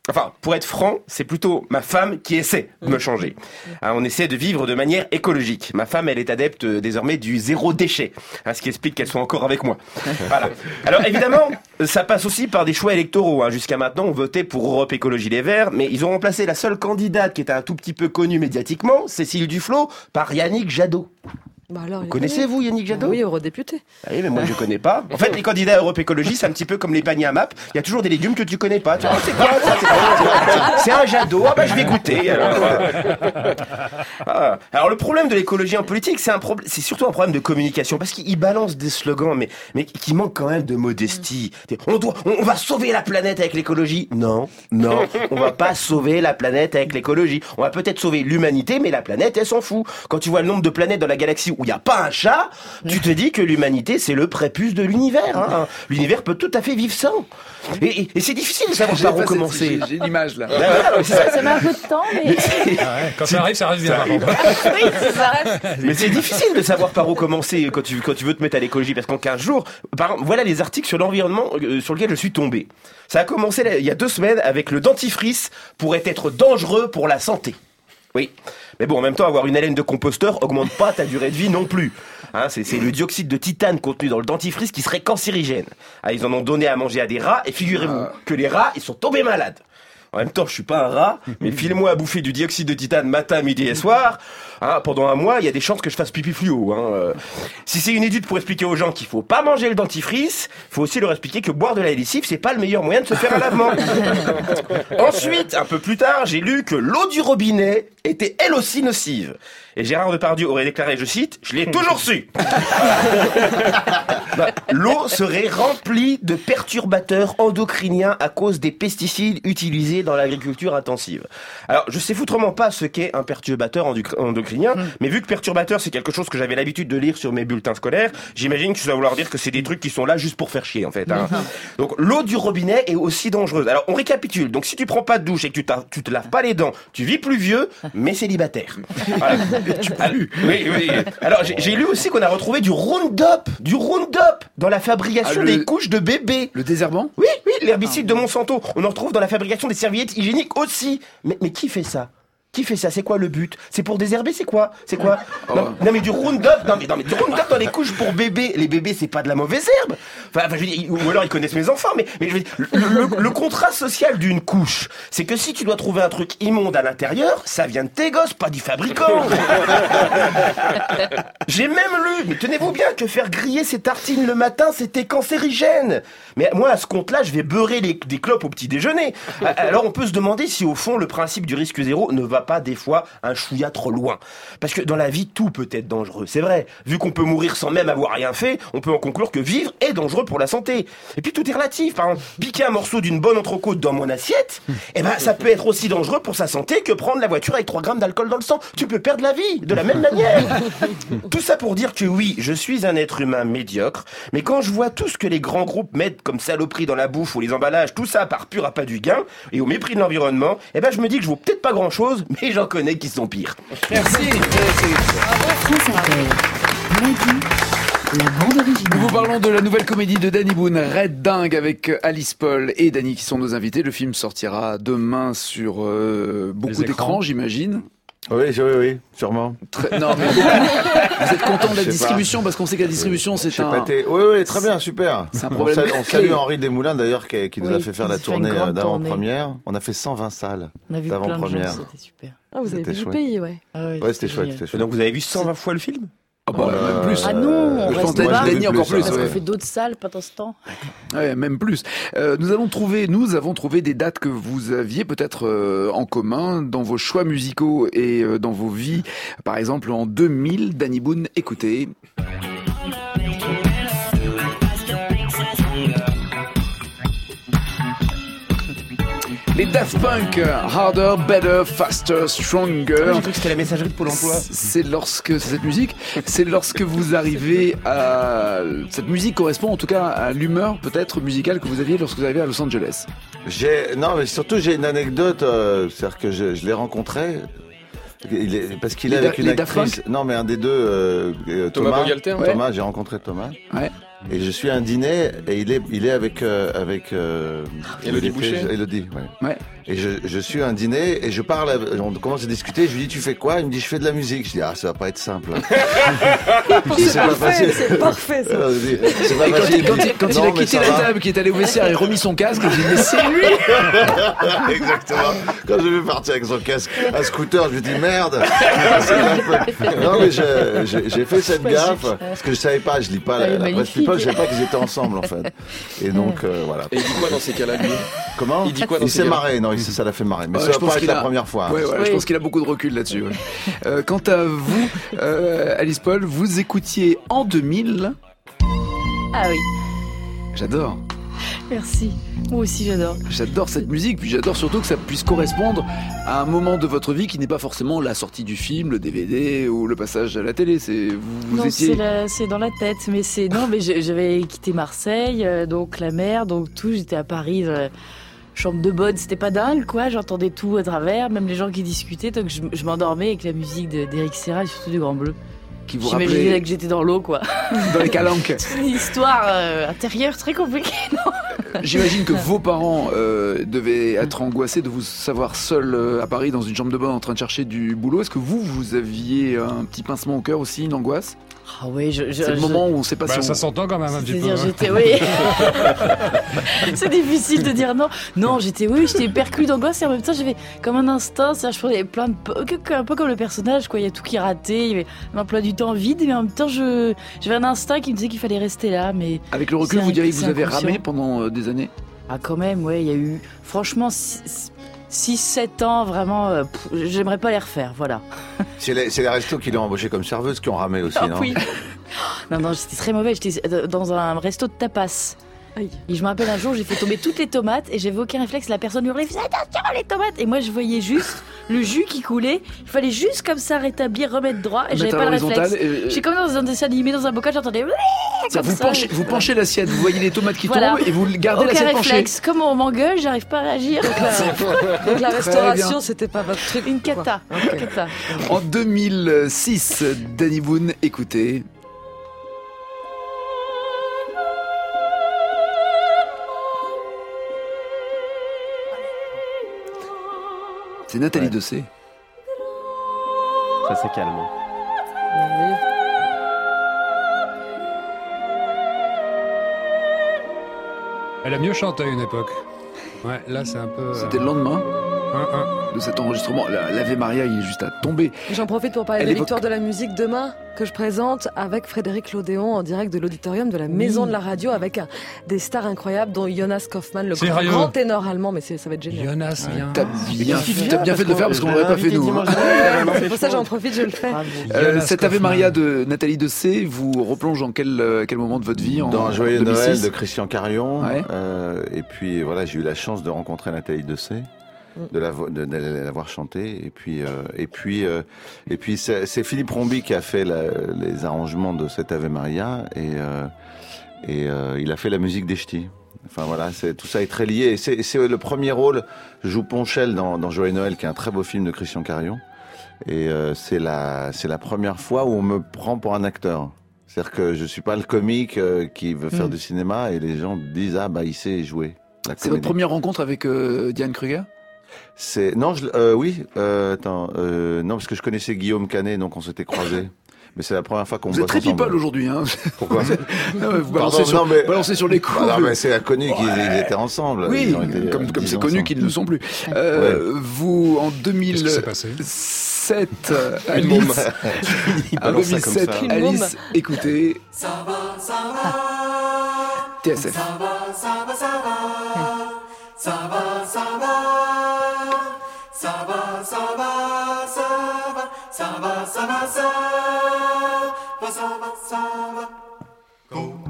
Enfin, pour être franc, c'est plutôt ma femme qui essaie de me changer. Hein, on essaie de vivre de manière écologique. Ma femme, elle est adepte euh, désormais du zéro déchet, hein, ce qui explique qu'elle soit encore avec moi. Voilà. Alors évidemment, ça passe aussi par des choix électoraux. Hein. Jusqu'à maintenant, on votait pour Europe Écologie Les Verts, mais ils ont remplacé la seule candidate qui était un tout petit peu connue médiatiquement, Cécile Duflot, par Yannick Jadot. Bah alors, vous connaissez-vous Yannick Jadot? Oui, eurodéputé. Ah oui, mais moi je connais pas. En fait, les candidats à Europe Écologie, c'est un petit peu comme les paniers à M A P. Il y a toujours des légumes que tu connais pas. Tu vois, c'est quoi ça? C'est quoi? C'est un Jadot. Ah bah je vais goûter. Alors, ah. alors le problème de l'écologie en politique, c'est un problème, c'est surtout un problème de communication parce qu'ils balancent des slogans, mais mais qui manquent quand même de modestie. On doit, on va sauver la planète avec l'écologie. Non, non, on va pas sauver la planète avec l'écologie. On va peut-être sauver l'humanité, mais la planète, elle s'en fout. Quand tu vois le nombre de planètes dans la galaxie où il n'y a pas un chat, tu te dis que l'humanité, c'est le prépuce de l'univers. Hein. L'univers peut tout à fait vivre sans. Et, et, et c'est difficile de savoir par où commencer. J'ai l'image là. Ouais, ça, ça met un peu de temps, mais... mais ah ouais, quand ça arrive, ça reste bien. Oui, ça reste. Mais c'est difficile de savoir par où commencer quand tu, quand tu veux te mettre à l'écologie. Parce qu'en quinze jours, par exemple, voilà les articles sur l'environnement euh, sur lesquels je suis tombé. Ça a commencé là, il y a deux semaines avec le dentifrice pourrait être dangereux pour la santé. Oui. Mais bon, en même temps, avoir une haleine de composteur augmente pas ta durée de vie non plus. Hein, c'est, c'est le dioxyde de titane contenu dans le dentifrice qui serait cancérigène. Ah, ils en ont donné à manger à des rats et figurez-vous ah. que les rats, ils sont tombés malades. En même temps, je suis pas un rat, mais file-moi à bouffer du dioxyde de titane matin, midi et soir. Hein, pendant un mois, il y a des chances que je fasse pipi fluo. Hein. Euh, si c'est une étude pour expliquer aux gens qu'il faut pas manger le dentifrice, faut aussi leur expliquer que boire de la lessive, c'est pas le meilleur moyen de se faire un lavement. Ensuite, un peu plus tard, j'ai lu que l'eau du robinet était elle aussi nocive. Et Gérard Depardieu aurait déclaré, je cite, « Je l'ai toujours su !» bah, l'eau serait remplie de perturbateurs endocriniens à cause des pesticides utilisés dans l'agriculture intensive. Alors, je sais foutrement pas ce qu'est un perturbateur endocrinien, mmh. mais vu que perturbateur, c'est quelque chose que j'avais l'habitude de lire sur mes bulletins scolaires, j'imagine que ça va vouloir dire que c'est des trucs qui sont là juste pour faire chier, en fait. Hein. Mmh. Donc, l'eau du robinet est aussi dangereuse. Alors, on récapitule. Donc, si tu prends pas de douche et que tu, tu te laves pas les dents, tu vis plus vieux, mais célibataire. Voilà. Tu ah, lu. Oui, oui. Alors, j'ai, j'ai lu aussi qu'on a retrouvé du Roundup, du Roundup dans la fabrication ah, le... des couches de bébés. Le désherbant? Oui, oui, l'herbicide ah. de Monsanto. On en retrouve dans la fabrication des serviettes hygiéniques aussi. Mais, mais qui fait ça? Qui fait ça? C'est quoi le but? C'est pour désherber? C'est quoi? C'est quoi? oh. non, non mais du Roundup, non mais, non mais du Roundup dans les couches pour bébés. Les bébés, c'est pas de la mauvaise herbe. Enfin, enfin je veux dire, ou alors ils connaissent mes enfants, mais, mais je veux dire, le, le, le contrat social d'une couche, c'est que si tu dois trouver un truc immonde à l'intérieur, ça vient de tes gosses, pas du fabricant. J'ai même lu, mais tenez-vous bien, que faire griller ses tartines le matin, c'était cancérigène. Mais moi, à ce compte-là, je vais beurrer les, des clopes au petit déjeuner. Alors on peut se demander si au fond, le principe du risque zéro ne va pas des fois un chouïa trop loin. Parce que dans la vie, tout peut être dangereux. C'est vrai. Vu qu'on peut mourir sans même avoir rien fait, on peut en conclure que vivre est dangereux pour la santé. Et puis tout est relatif. Par exemple, piquer un morceau d'une bonne entrecôte dans mon assiette, eh ben, ça peut être aussi dangereux pour sa santé que prendre la voiture avec trois grammes d'alcool dans le sang. Tu peux perdre la vie de la même manière. Tout ça pour dire que oui, je suis un être humain médiocre, mais quand je vois tout ce que les grands groupes mettent comme saloperie dans la bouffe ou les emballages, tout ça par pur appât du gain et au mépris de l'environnement, eh ben, je me dis que je vaux peut-être pas grand chose, mais j'en connais qui sont pires. Merci. La bande originale. Nous vous parlons de la nouvelle comédie de Danny Boone, Red Dingue, avec Alice Paul et Danny qui sont nos invités. Le film sortira demain sur euh, beaucoup d'écrans, j'imagine. Oui, oui, oui, sûrement. Très, non, mais vous êtes content de la distribution pas. Parce qu'on sait que la distribution, c'est un... Été... Oui, oui, très bien, super. C'est un problème. On salue, on salue Henri Desmoulins, d'ailleurs, qui, qui nous oui, a fait faire la tournée d'avant-première. On a fait cent vingt salles d'avant-première. C'était super. Ah, vous avez vu le pays, ouais. Ah oui, ouais, c'était chouette, c'était chouette. Donc vous avez vu cent vingt fois le film? Ah bah, euh, même plus. Ah non, je pense que Danny encore plus. Parce ouais. qu'on fait d'autres salles pendant ce temps. Ouais, même plus. Euh, nous avons trouvé, nous avons trouvé des dates que vous aviez peut-être euh, en commun dans vos choix musicaux et euh, dans vos vies. Par exemple, en deux mille, Danny Boone, écoutez. Les Daft Punk, Harder, Better, Faster, Stronger. Ah, j'ai cru que c'était la messagerie de Pôle emploi. C'est lorsque, c'est cette musique, c'est lorsque vous arrivez à... Cette musique correspond en tout cas à l'humeur peut-être musicale que vous aviez lorsque vous arrivez à Los Angeles. J'ai, non mais surtout j'ai une anecdote, euh, c'est-à-dire que je, je l'ai rencontré. Il est, parce qu'il est les avec da, une actrice. Non mais un des deux, euh, Thomas. Thomas Bogalter. Thomas, ouais. J'ai rencontré Thomas. Ouais. Et je suis à un dîner et il est, il est avec, euh, avec euh, Élodie Boucher. Élodie, ouais. Ouais. Et je, je suis à un dîner et je parle, on commence à discuter. Je lui dis, tu fais quoi? Il me dit, je fais de la musique. Je dis, ah, ça va pas être simple. C'est, c'est parfait, c'est parfait. Ça. Alors, je dis, c'est pas Et quand, facile. il, quand, il, quand Non, il a mais quitté ça la va. table, qui est allé au vestiaire et remis son casque, j'ai dit mais c'est lui. Exactement. Quand je vais partir avec son casque à scooter, je lui dis merde. Non mais je- je- j'ai fait cette gaffe parce que je savais pas, je lis pas la, Elle est la presse magnifique. people, je savais pas qu'ils étaient ensemble en fait. Et donc euh, voilà. Et il dit quoi dans ces cas-là, lui? Comment? Il dit quoi dans Il ces s'est cas-là? marré, non, il, ça l'a fait marrer. Mais Ouais, ça je va pense pas être qu'il la a- première fois. Ouais, voilà, Oui. Je pense qu'il a beaucoup de recul là-dessus. Ouais. Euh, quant à vous, euh, Alice Paul, vous écoutiez en deux mille. Ah oui, J'adore. merci. Moi aussi, j'adore. J'adore cette musique, puis j'adore surtout que ça puisse correspondre à un moment de votre vie qui n'est pas forcément la sortie du film, le D V D ou le passage à la télé. C'est vous, vous Non, étiez. c'est, la- c'est dans la tête, mais c'est non, mais je- j'avais quitté Marseille, euh, donc la mer, donc tout. J'étais à Paris, dans la chambre de bonne, c'était pas dingue, quoi. J'entendais tout à travers, même les gens qui discutaient, donc je, je m'endormais avec la musique de, d'Éric Serra et surtout du Grand Bleu. Qui vous J'imaginais rappelait que j'étais dans l'eau, quoi. dans les calanques. C'est une histoire euh, intérieure très compliquée, non? J'imagine que vos parents euh, devaient être angoissés de vous savoir seul euh, à Paris dans une chambre de bonne en train de chercher du boulot. Est-ce que vous, vous aviez un petit pincement au cœur aussi, une angoisse? Ah oui, je, je, C'est le je- moment où on sait pas Bah, si on... ça s'entend quand même un petit peu. C'est-à-dire, hein. j'étais, oui. C'est difficile de dire non. Non, j'étais, oui, j'étais perclue d'angoisse et en même temps, j'avais comme un instinct. C'est-à-dire, je prenais plein de, po- un peu comme le personnage, quoi. Il y a tout qui ratait, il y avait un emploi du temps vide, mais en même temps, je, j'avais un instinct qui me disait qu'il fallait rester là. Mais Avec le recul, c'est vous un- diriez que c'est vous avez inconscient. ramé pendant euh, des années? ah, quand même, ouais, il y a eu, franchement, six sept ans, vraiment. euh, pff, j'aimerais pas les refaire, voilà. C'est les, c'est les restos qui l'ont embauché comme serveuse qui ont ramé aussi, Ah non? oui. Non, non, c'était très mauvais. J'étais dans un resto de tapas. Aïe. Et je me rappelle un jour, j'ai fait tomber toutes les tomates et j'avais aucun réflexe. La personne hurlait, faisait attention les tomates. Et moi, je voyais juste le jus qui coulait. Il fallait juste comme ça rétablir, remettre droit. Et Mettre j'avais à pas le l'horizontale réflexe. et- J'étais comme dans un dessin animé, dans un bocal, j'entendais. C'est-à-dire, Vous, ça. penchez, vous penchez l'assiette, vous voyez les tomates qui Voilà. tombent et vous gardez Aucun l'assiette penchée. réflexe. Comme on m'engueule, j'arrive pas à réagir. Donc la Très restauration, bien. c'était pas votre truc. Une cata. quoi. Une cata. En deux mille six, Danny Boone, écoutez. C'est Nathalie Ouais. Dessay. Ça c'est calme. Elle a mieux chanté à une époque. Ouais, là c'est un peu. C'était euh, le lendemain un, un. de cet enregistrement. La- L'Ave Maria, il est juste à tomber. J'en profite pour parler Elle de évoque- l'Histoire de la musique demain, que je présente avec Frédéric Lodéon en direct de l'auditorium de la Maison de la Radio, avec un- des stars incroyables, dont Jonas Kaufmann, le grand, Sérieux grand ténor allemand, mais c'est- ça va être génial. Jonas vient. T'as bien, Philippe, t'as bien fait de le faire parce qu'on l'aurait pas fait nous. hein. C'est pour ça que j'en profite, je le fais. Euh, Jonas cette Ave Kaufmann. Maria de Nathalie Dessay vous replonge dans quel, euh, quel moment de votre vie en, Dans Joyeux en deux mille six? Noël de Christian Carion. Ouais. Euh, et puis voilà, j'ai eu la chance de rencontrer Nathalie Dessay, de la vo- de, de l'avoir chanté. Et puis euh, et puis euh, et puis c'est c'est Philippe Rombi qui a fait la- les arrangements de cette Ave Maria et euh, et euh, il a fait la musique des Ch'tis. Enfin voilà, c'est tout ça est très lié. Et c'est c'est le premier rôle. Je joue Ponchel dans, dans Joyeux Noël, qui est un très beau film de Christian Carion. Et euh, c'est la c'est la première fois où on me prend pour un acteur. C'est-à-dire que je suis pas le comique euh, qui veut faire Mm. du cinéma et les gens disent ah bah il sait jouer. la C'est votre comédie. première rencontre avec euh, Diane Kruger? C'est non je, euh, oui euh, attends euh, non parce que je connaissais Guillaume Canet donc on s'était croisés. Mais c'est la première fois qu'on Vous êtes bosse très ensemble. people aujourd'hui, hein. Pourquoi? Non, mais vous balancez, Pardon, sur, non, mais- balancez sur les coups. Bah non, mais c'est à connu qu'ils ils étaient ensemble. Oui, Ils ont été, euh, comme comme dix c'est ans connu ensemble. qu'ils ne le sont plus. Euh, Vous, en Qu'est-ce qui s'est passé deux mille sept, euh, Une môme. Alice, en balance ça comme deux mille sept, ça. Une Alice, môme. écoutez. T S F.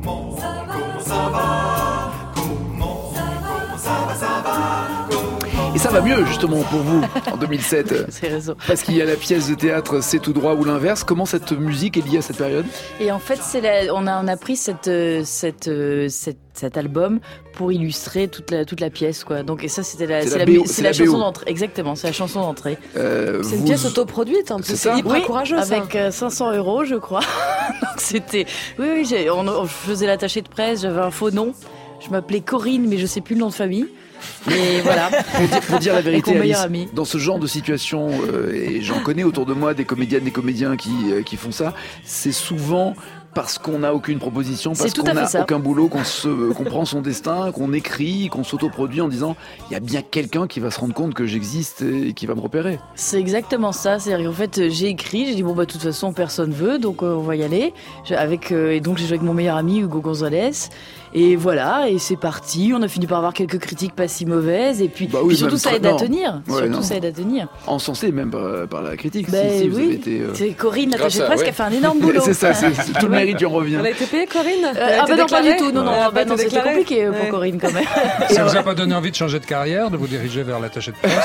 Et Et ça va mieux justement pour vous en deux mille sept. C'est raison. Parce qu'il y a la pièce de théâtre C'est tout droit ou l'inverse. Comment cette musique est liée à cette période? Et en fait, c'est la, on a on a pris cette cette cette cet album pour illustrer toute la toute la pièce, quoi. Donc et ça c'était la c'est, c'est la, la, c'est la, la chanson d'entrée. Exactement, c'est la chanson d'entrée. Euh, c'est vous... une pièce autoproduite, en plus. C'est hyper oui, courageux, ça. Avec euh, cinq cents euros, je crois. Donc c'était oui oui, j'ai, on, on faisait l'attaché de presse, j'avais un faux nom. Je m'appelais Corinne, mais je sais plus le nom de famille. Mais voilà. Pour dire, pour dire la vérité, Alice, ami. dans ce genre de situation, euh, et j'en connais autour de moi des comédiennes, des comédiens qui euh, qui font ça, c'est souvent parce qu'on n'a aucune proposition, parce qu'on n'a aucun boulot, qu'on se, qu'on prend son destin, qu'on écrit, qu'on s'autoproduit en disant il y a bien quelqu'un qui va se rendre compte que j'existe et qui va me repérer. C'est exactement ça. C'est-à-dire qu'en fait, j'ai écrit, j'ai dit bon bah de toute façon personne veut, donc euh, on va y aller. Avec euh, et donc j'ai joué avec mon meilleur ami Hugo Gonzalez. Et voilà, et c'est parti. On a fini par avoir quelques critiques pas si mauvaises, et puis, bah oui, puis surtout ça aide à tenir. Ouais, surtout non. ça aide à tenir. Encensé même par, par la critique. Bah, si, si, oui. vous avez été, euh... c'est Corinne, l'attachée de presse, qui a fait un énorme boulot. C'est ça, c'est, c'est tout le mérite qui en revient. Elle a été payée, Corinne euh, Ah bah non, pas du tout. Non, non, ouais, bah, non c'était compliqué ouais. pour Corinne quand même. Ça vous a pas donné envie de changer de carrière, de vous diriger vers l'attaché de presse?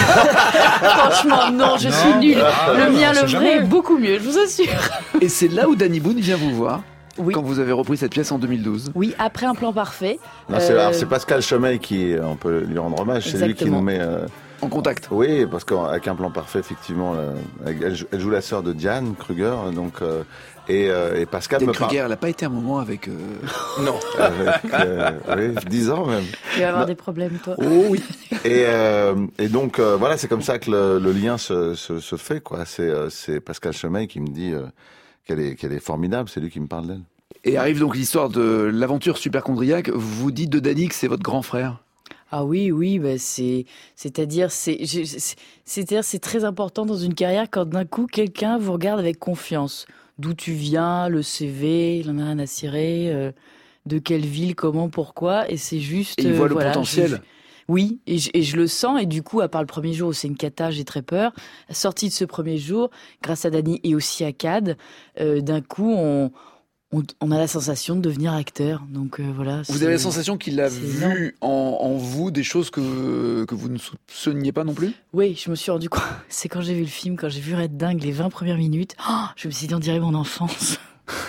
Franchement, non, je non. suis nulle. Ah, le mien, le vrai, est beaucoup mieux, je vous assure. Et c'est là où Danny Boone vient vous voir. Oui. Quand vous avez repris cette pièce en deux mille douze. Oui, après Un plan parfait. Non, c'est, euh... alors, c'est Pascal Chomeil qui, on peut lui rendre hommage, Exactement. C'est lui qui nous met euh... en contact. Oui, parce qu'avec Un plan parfait, effectivement, euh, elle, elle joue la sœur de Diane Kruger, donc euh, et, euh, et Pascal Diane me Kruger, par... elle n'a pas été un moment avec. Euh... non. Avec euh, oui, dix ans même. Tu vas avoir non. des problèmes, toi. Oh oui. Et, euh, et donc euh, voilà, c'est comme ça que le, le lien se, se, se fait, quoi. C'est, euh, c'est Pascal Chomeil qui me dit euh, qu'elle est, qu'elle est formidable. C'est lui qui me parle d'elle. Et arrive donc l'histoire de l'aventure superchondriaque. Vous dites de Danny que c'est votre grand frère. Ah oui, oui, bah c'est, c'est-à-dire, c'est, c'est, c'est-à-dire, c'est très important dans une carrière quand d'un coup quelqu'un vous regarde avec confiance. D'où tu viens, le C V, il en a rien à cirer, euh, de quelle ville, comment, pourquoi, et c'est juste. Et il voit euh, le voilà, potentiel. Je, oui, et je, et je le sens, et du coup, à part le premier jour où c'est une cata, j'ai très peur. Sortie de ce premier jour, grâce à Danny et aussi à Cad, euh, d'un coup, on On, on a la sensation de devenir acteur, donc euh, voilà. Vous avez la sensation qu'il a vu en, en vous des choses que que vous ne soupçonniez pas non plus? Oui, je me suis rendu compte. C'est quand j'ai vu le film, quand j'ai vu Red Dingue, les vingt premières minutes, oh, je me suis dit on dirait mon enfance.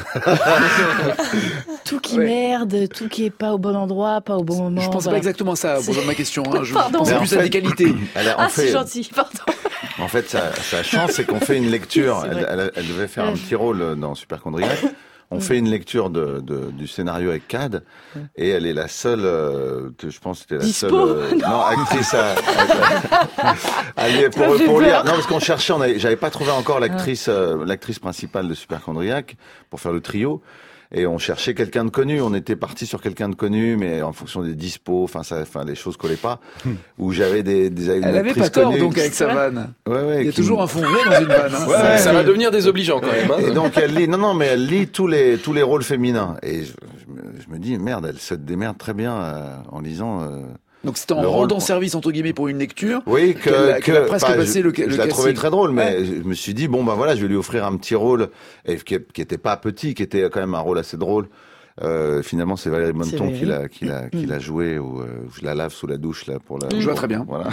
Tout qui ouais. merde, tout qui est pas au bon endroit, pas au bon moment. Je pensais voilà. pas exactement ça pour ma question. Hein. Je Pardon. pensais plus à des qualités. Elle a, ah, fait... c'est gentil. Pardon. En fait, sa, sa chance, c'est qu'on fait une lecture. Elle, elle, elle devait faire un petit rôle dans Superchondriac. On mmh. fait une lecture de, de, du scénario avec Cad, mmh. et elle est la seule, euh, je pense que c'était la Dispo seule, euh, non. non, actrice à, à, à lire, pour, pour lire. Non, parce qu'on cherchait, on avait, j'avais pas trouvé encore l'actrice, euh, l'actrice principale de Superchondriac pour faire le trio. Et on cherchait quelqu'un de connu. On était parti sur quelqu'un de connu, mais en fonction des dispos, enfin, ça, enfin, les choses collaient pas. Où j'avais des, des Elle avait pas tort, donc, avec sa vanne. Ouais, ouais. Il y a qui... toujours un fond vrai dans une vanne. Hein. Ouais, ouais, ça va devenir désobligeant quand même. Hein. Et donc, elle lit, non, non, mais elle lit tous les, tous les rôles féminins. Et je, je, me, je me dis, merde, elle se démerde très bien euh, en lisant, euh, Donc c'était en rendant rôle... service entre guillemets pour une lecture. Oui, que, qu'elle, que qu'elle a presque bah, passé je, le, le je casting. la trouvais très drôle, mais ouais. je me suis dit bon bah voilà, je vais lui offrir un petit rôle et qui, qui était pas petit, qui était quand même un rôle assez drôle. Euh, finalement, c'est Valérie Bonneton qui l'a, qui l'a, qui l'a joué. Où, euh, je la lave sous la douche là pour la. Je vois très bien. Voilà.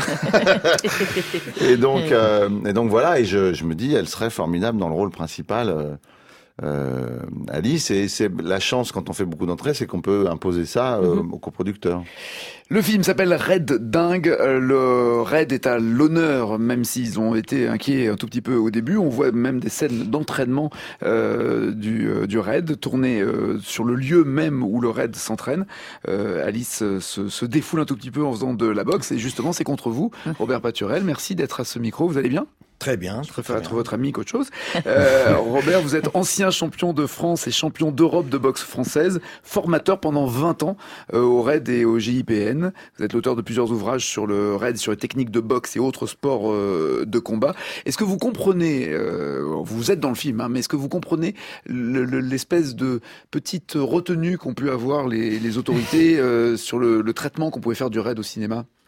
et donc, euh, et donc voilà, et je, je me dis, elle serait formidable dans le rôle principal. Euh, Euh, Alice, et c'est la chance quand on fait beaucoup d'entrées, c'est qu'on peut imposer ça euh, mm-hmm. aux coproducteurs. Le film s'appelle Red Dingue. Le Red est à l'honneur, même s'ils ont été inquiets un tout petit peu au début. On voit même des scènes d'entraînement euh, du, euh, du Red, tournées euh, sur le lieu même où le Red s'entraîne. Euh, Alice se, se défoule un tout petit peu en faisant de la boxe, et justement c'est contre vous, Robert Paturel. Merci d'être à ce micro. Vous allez bien ? Très bien. Je préfère être votre ami qu'autre chose. Euh, Robert, vous êtes ancien champion de France et champion d'Europe de boxe française, formateur pendant vingt ans euh, au Raid et au G I P N. Vous êtes l'auteur de plusieurs ouvrages sur le Raid, sur les techniques de boxe et autres sports euh, de combat. Est-ce que vous comprenez, euh, vous êtes dans le film, hein, mais est-ce que vous comprenez le, le, l'espèce de petite retenue qu'ont pu avoir les, les autorités euh, sur le, le traitement qu'on pouvait faire du Raid au cinéma ?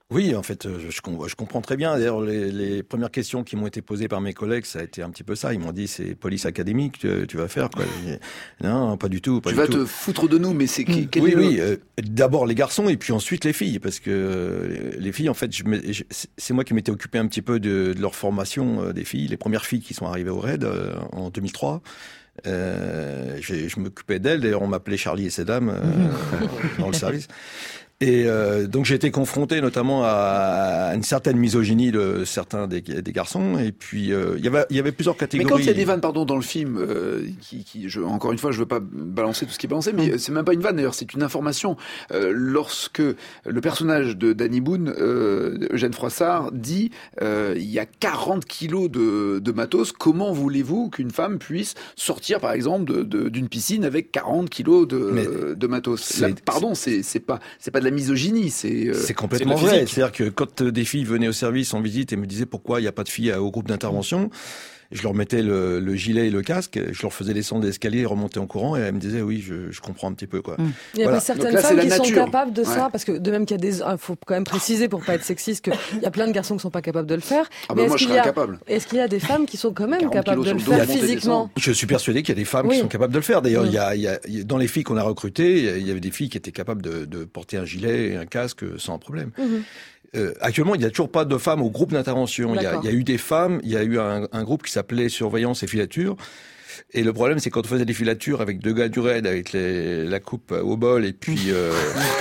Oui, en fait, je, je comprends très bien. D'ailleurs, les, les premières questions qui m'ont été posées par mes collègues, ça a été un petit peu ça. Ils m'ont dit, c'est police académique, tu, tu vas faire quoi. Non, pas du tout. Pas tu du vas tout. te foutre de nous, mais c'est qui quel Oui, est oui. le... Euh, d'abord les garçons et puis ensuite les filles, parce que euh, les filles, en fait, je, je, c'est moi qui m'étais occupé un petit peu de, de leur formation euh, des filles. Les premières filles qui sont arrivées au RAID euh, en deux mille trois. Euh, je, je m'occupais d'elles. D'ailleurs, on m'appelait Charlie et ses dames euh, dans le service. Et euh, donc j'ai été confronté notamment à, à une certaine misogynie de certains des, des garçons. Et puis euh, il y avait il y avait plusieurs catégories. Mais quand il y a des vannes, pardon, dans le film, euh, qui, qui je, encore une fois, je veux pas balancer tout ce qui est balancé, mais c'est même pas une vanne d'ailleurs, c'est une information. Euh, lorsque le personnage de Danny Boone, euh, Eugène Froissart, dit euh, il y a quarante kilos de, de matos. Comment voulez-vous qu'une femme puisse sortir, par exemple, de, de, d'une piscine avec quarante kilos de, de matos? Là, pardon, c'est c'est pas c'est pas de la misogynie, c'est... Euh, c'est complètement c'est vrai. C'est-à-dire que quand des filles venaient au service en visite et me disaient pourquoi il n'y a pas de filles au groupe d'intervention, je leur mettais le, le gilet et le casque, je leur faisais descendre l'escalier et remonter en courant, et elles me disaient oui, je, je comprends un petit peu quoi. Mmh. Il y a voilà. pas certaines là, femmes qui nature. sont capables de ouais. ça, parce que de même qu'il y a des, il faut quand même préciser pour pas être sexiste qu'il y a plein de garçons qui sont pas capables de le faire. Ah mais bah moi je serais incapable. Est-ce qu'il y a des femmes qui sont quand même capables de le faire physiquement? Je suis persuadé qu'il y a des femmes oui. qui sont capables de le faire. D'ailleurs, mmh. il, y a, il y a dans les filles qu'on a recrutées, il y avait des filles qui étaient capables de, de porter un gilet et un casque sans problème. Mmh. Euh, actuellement, il n'y a toujours pas de femmes au groupe d'intervention. Il y, a, il y a eu des femmes, il y a eu un, un groupe qui s'appelait Surveillance et Filature. Et le problème, c'est quand on faisait des filatures avec deux gars du raid, avec les, la coupe au bol, et puis... Euh,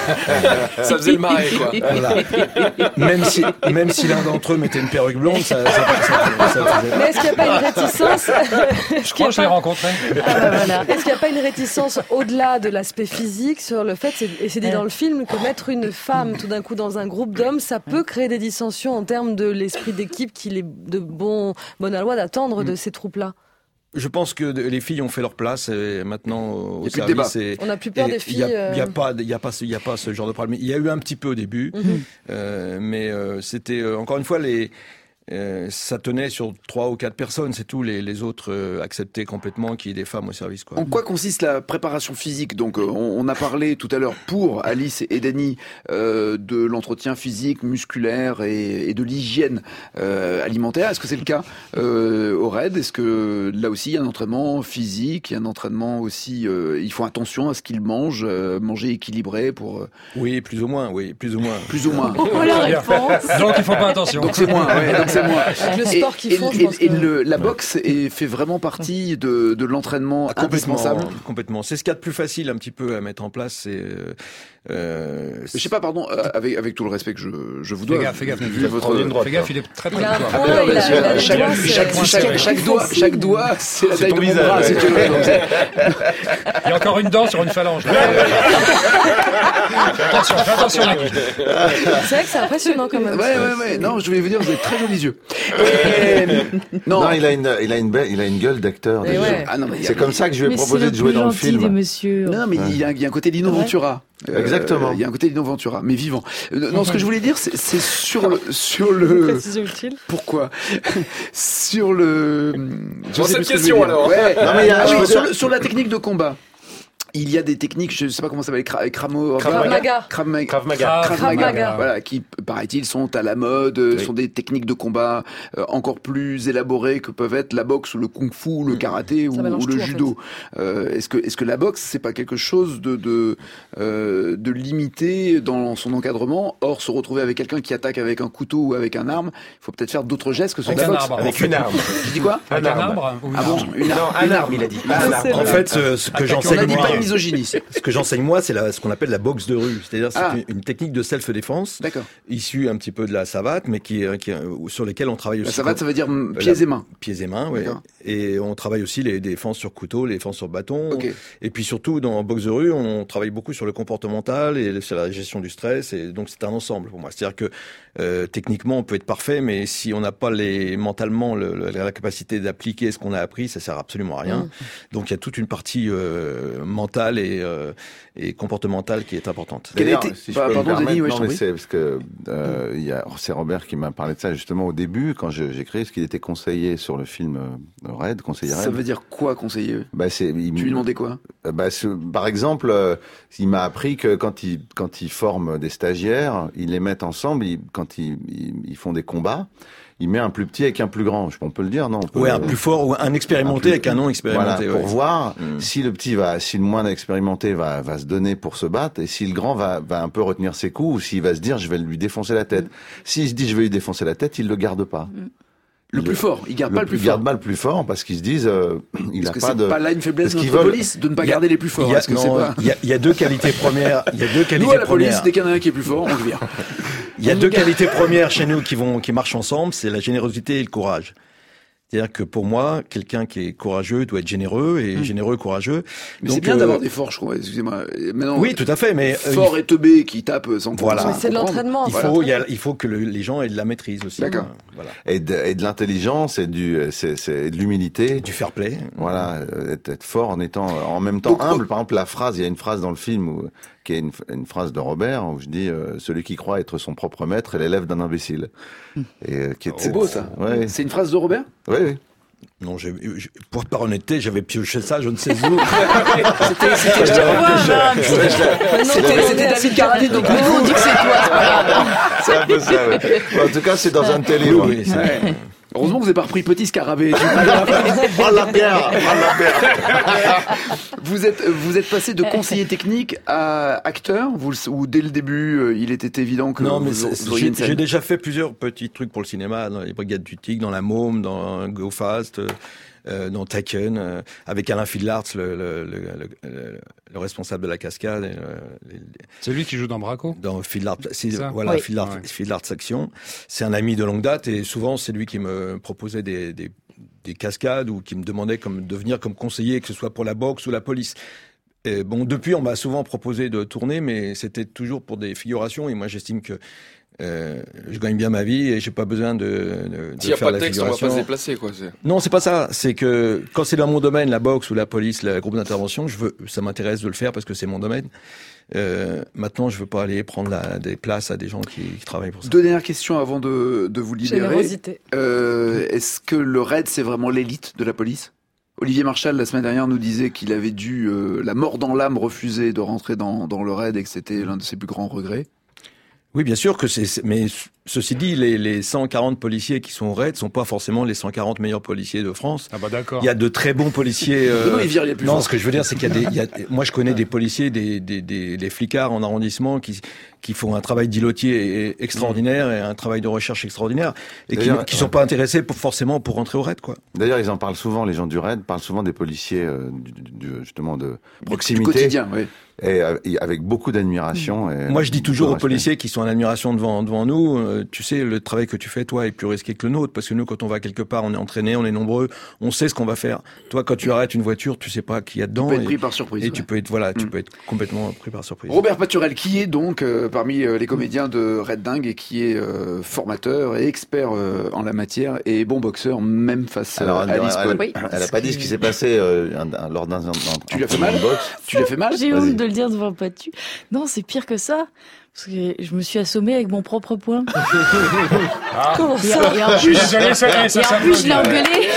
ça faisait le marais, quoi. Voilà. Même si, même si l'un d'entre eux mettait une perruque blonde, ça, ça, ça, ça faisait... Mais est-ce qu'il n'y a pas une réticence Je crois que je l'ai rencontré. Ah bah voilà. Est-ce qu'il n'y a pas une réticence au-delà de l'aspect physique sur le fait, c'est, et c'est dit dans le film, que mettre une femme tout d'un coup dans un groupe d'hommes, ça peut créer des dissensions en termes de l'esprit d'équipe qu'il est de bon, bonne à loi d'attendre de ces troupes-là? Je pense que les filles ont fait leur place et maintenant au service. Et, on n'a plus peur des filles. Il n'y a, y a pas, il y a pas, il y a pas ce genre de problème. Il y a eu un petit peu au début, mm-hmm. euh, mais euh, c'était euh, encore une fois les. Euh, ça tenait sur trois ou quatre personnes, c'est tout. Les, les autres euh, acceptaient complètement qu'il y ait des femmes au service. Quoi. En quoi consiste la préparation physique? Donc, euh, on, on a parlé tout à l'heure pour Alice et Danny euh, de l'entretien physique, musculaire et, et de l'hygiène euh, alimentaire. Est-ce que c'est le cas euh, au RAID? Est-ce que là aussi il y a un entraînement physique, il y a un entraînement aussi, euh, il faut attention à ce qu'ils mangent, euh, manger équilibré pour... Euh... Oui, plus ou moins, oui, plus ou moins. Plus ou moins. Oh, la réponse. Donc il ne faut pas attention. Donc c'est moins, ouais, donc c'est moins. Avec le sport qu'ils font, et, je pense et, que... et le, la boxe est, fait vraiment partie de, de l'entraînement ah, indispensable. Complètement. C'est ce qu'il y a de plus facile un petit peu à mettre en place. C'est, euh, je sais pas, pardon, euh, avec, avec tout le respect que je, je vous dois. Fais gaffe, fais gaffe. Vu votre... Fais gaffe, il est très très bien. Chaque doigt, c'est la taille de mon visage, bras, ouais. si tu veux. Donc c'est... Il y a encore une dent sur une phalange. Attention, attention. C'est vrai que c'est impressionnant quand même. Ouais, ouais, ouais. Non, je voulais vous dire, vous avez très jolis yeux. Et... Non. non, il a une, il a une belle, il a une gueule d'acteur. Ouais. Ah non, c'est comme ça que je lui ai proposé de jouer dans le film. Des monsieur. Non, mais ouais. il, y a, il y a un côté Lino Ventura. Euh, Exactement. Il y a un côté Lino Ventura, mais vivant. Euh, non, ce que je voulais dire, c'est, c'est sur le, sur le. Précision utile. Pourquoi sur le. Sur cette question alors. Ouais. Non, mais il y a, ah, oui, sur, dire... le, sur la technique de combat. Il y a des techniques, je ne sais pas comment ça s'appelle, Kra- Kramo, Krav Maga. Krav Maga. Krav Maga. Krav Krav Maga. Maga. Voilà, qui, paraît-il, sont à la mode, oui. sont des techniques de combat euh, encore plus élaborées que peuvent être la boxe ou le kung-fu, le karaté ou, ou le tout, judo. En fait. euh, est-ce que, est-ce que la boxe, c'est pas quelque chose de, de, euh, de limité dans son encadrement? Or, se retrouver avec quelqu'un qui attaque avec un couteau ou avec un arme, il faut peut-être faire d'autres gestes que sur la boxe. Arbre. Avec une arme. Je dis quoi? Avec un arbre. Ah bon? Une arme. Non, un arbre, il a dit. En fait, ce, ce que j'enseigne on a dit moi, pas de misogynie. Ce que j'enseigne moi, c'est la, ce qu'on appelle la boxe de rue. C'est-à-dire, c'est ah. une, une technique de self-défense. D'accord. Issue un petit peu de la savate, mais qui, qui, sur lesquelles on travaille aussi. La savate, ça veut dire pieds la, et mains. Pieds et mains, oui. Et on travaille aussi les défenses sur couteau, les défenses sur bâton. Okay. Et puis surtout, dans boxe de rue, on travaille beaucoup sur le comportemental et sur la gestion du stress. Et donc, c'est un ensemble pour moi. C'est-à-dire que, euh, techniquement, on peut être parfait, mais si on n'a pas les, mentalement, le, la capacité d'appliquer ce qu'on a appris, ça sert absolument à rien. Mmh. Donc, il y a toute une partie, euh, mentale mentale et, euh, et comportementale qui est importante. Quelle était... si bah, pardon, Denis, ouais, non, mais c'est parce que euh, il y a c'est Robert qui m'a parlé de ça justement au début quand je, j'ai créé ce qu'il était conseiller sur le film euh, Red, conseiller Red. Ça veut dire quoi conseiller? Bah c'est. Il, tu lui demandais quoi? Bah ce, par exemple, euh, il m'a appris que quand il quand il forme des stagiaires, ils les mettent ensemble, ils, quand ils, ils, ils font des combats. Il met un plus petit avec un plus grand, on peut le dire, non? Oui, un plus fort ou un expérimenté un plus... avec un non expérimenté. Voilà, ouais. pour voir mmh. si le petit va, si le moins expérimenté va, va se donner pour se battre, et si le grand va, va un peu retenir ses coups, ou s'il va se dire je vais lui défoncer la tête. Mmh. S'il se dit je vais lui défoncer la tête, il le garde pas. Mmh. Le plus fort, il garde le, pas le plus il fort. Il garde pas le plus fort parce qu'ils se disent, euh, il parce a que pas c'est de. pas là une faiblesse de notre veulent... police de ne pas a, garder les plus forts. Il y a, que non, c'est pas... il y a, il y a deux qualités premières. Il y a deux qualités nous à la police, premières. dès qu'il y en a un qui est plus fort, on le vire. Il y a deux qualités premières chez nous qui vont, qui marchent ensemble, c'est la générosité et le courage. C'est-à-dire que pour moi, quelqu'un qui est courageux doit être généreux et mmh. généreux, courageux. Mais donc, c'est bien euh... d'avoir des forts, je crois. Excusez-moi. Maintenant, oui, tout à fait. Mais fort euh, et teubé qui tape sans voilà. Mais c'est de l'entraînement. Il voilà. faut, il, y a, il faut que le, les gens aient de la maîtrise aussi. D'accord. Voilà. Et de, et de l'intelligence et du, c'est, c'est de l'humilité, du fair play. Voilà, être, être fort en étant en même temps donc, humble. Par exemple, la phrase, il y a une phrase dans le film où, qui est une, une phrase de Robert où je dis euh, celui qui croit être son propre maître est l'élève d'un imbécile. Et, euh, qui est, c'est beau ça. Ouais. C'est une phrase de Robert. Oui, oui. Non, j'ai, j'ai, pour par honnêteté, j'avais pioché ça, je ne sais où. c'était, c'était, c'était, c'était David Carradine, donc nous on dit que c'est toi. C'est un peu ça, oui. Bon, en tout cas, c'est dans un de tes livres. Oui, ouais. Heureusement que vous n'avez pas repris Petit Scarabée. Prends la bière, prends la bière. Vous êtes, vous êtes passé de conseiller technique à acteur, vous, ou dès le début, il était évident que non, mais vous, c'est, vous j'ai, j'ai déjà fait plusieurs petits trucs pour le cinéma, dans les Brigades du Tigre, dans La Môme, dans Go Fast, euh, dans Taken, euh, avec Alain Fidlarts, le, le, le, le, le responsable de la cascade. Et le, les, c'est lui qui joue dans Braco. Dans Fidlarts, c'est, voilà, oui. Fidlarts, ouais. Fidlarts Action. C'est un ami de longue date et souvent c'est lui qui me proposait des, des, des cascades ou qui me demandait comme, de venir comme conseiller, que ce soit pour la boxe ou la police. Et bon, depuis, on m'a souvent proposé de tourner, mais c'était toujours pour des figurations et moi j'estime que Euh, je gagne bien ma vie et j'ai pas besoin de, de, de S'il faire n'y a pas de texte, on va pas se déplacer, quoi. C'est... Non, c'est pas ça. C'est que quand c'est dans mon domaine, la boxe ou la police, le groupe d'intervention, je veux, ça m'intéresse de le faire parce que c'est mon domaine. Euh, maintenant, je veux pas aller prendre la, des places à des gens qui, qui travaillent pour ça. Deux dernières questions avant de, de vous libérer. Générosité. Euh, est-ce que le raid, c'est vraiment l'élite de la police ? Olivier Marchal, la semaine dernière, nous disait qu'il avait dû, euh, la mort dans l'âme, refuser de rentrer dans, dans le raid et que c'était l'un de ses plus grands regrets. Oui, bien sûr que c'est, mais ceci dit, les, les cent quarante policiers qui sont au raid sont pas forcément les cent quarante meilleurs policiers de France. Ah bah d'accord. Il y a de très bons policiers. Euh... non, ils virent les plus non, forts. Ce que je veux dire, c'est qu'il y a des, il y a, moi je connais des policiers, des, des, des, des flicards en arrondissement qui, qui font un travail d'îlotier extraordinaire et un travail de recherche extraordinaire et qui, qui sont pas intéressés pour, forcément pour rentrer au raid, quoi. D'ailleurs, ils en parlent souvent, les gens du raid parlent souvent des policiers, euh, du, du, justement, de proximité. Du quotidien, oui. Et avec beaucoup d'admiration. Et moi, je dis toujours aux policiers qui sont en admiration devant devant nous, euh, tu sais, le travail que tu fais, toi, est plus risqué que le nôtre, parce que nous, quand on va quelque part, on est entraîné, on est nombreux, on sait ce qu'on va faire. Toi, quand tu arrêtes une voiture, tu sais pas qui y a dedans. Tu peux être et, pris par surprise. Et ouais. tu peux être, voilà, tu mmh. peux être complètement pris par surprise. Robert Paturel, qui est donc euh, parmi euh, les comédiens de Red Dingue et qui est euh, formateur et expert euh, en la matière et bon boxeur, même face Alors, à Alice elle, Paul. Elle, elle a pas dit ce qui s'est passé euh, un, lors d'un. Tu l'as fait mal. Tu l'as fait mal. J'ai honte de le dire devant Patu. Non, c'est pire que ça. Parce que je me suis assommée avec mon propre poing. Ah. Comment ça ? Et en plus, désolé, ça, ça, et en plus je l'ai engueulé.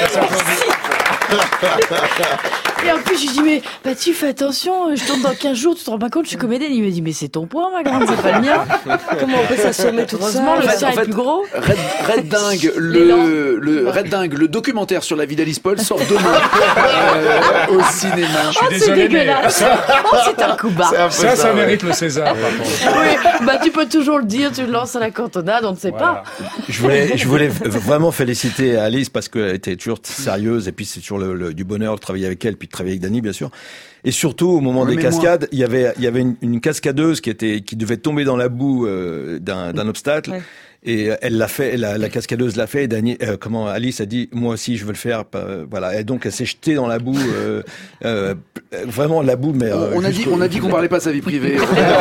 Et en plus, je lui dis, mais Patu, fais attention, je tourne dans quinze jours, tu te rends pas compte, je suis comédienne. Il me dit, mais c'est ton poing, ma grande, c'est pas le mien. Comment on peut s'assommer tout ça ? Heureusement, le sien en fait, est plus gros. Red, Red Dingue, le, le Red Dingue, le documentaire sur la vie d'Alice Paul sort demain euh, au cinéma. Je suis oh, désolé, c'est dégueulasse. Mais... oh, c'est un coup bas. Ça, ça, ça mérite le César. Oui, bah tu peux toujours le dire, tu le lances à la cantonade, on ne sait voilà. pas. Je voulais, je voulais vraiment féliciter Alice parce qu'elle était toujours sérieuse et puis c'est toujours le, le, du bonheur de travailler avec elle, puis de travailler avec Dany, bien sûr. Et surtout, au moment oui, des cascades, il y avait, il y avait une, une cascadeuse qui était, qui devait tomber dans la boue euh, d'un, d'un obstacle. Ouais. Et elle l'a fait, la, la cascadeuse l'a fait. Et Dani, euh, comment Alice a dit, moi aussi je veux le faire. Euh, voilà. Et donc elle s'est jetée dans la boue, euh, euh, vraiment la boue. Mais euh, on a dit, on a dit qu'on parlait pas de sa vie privée.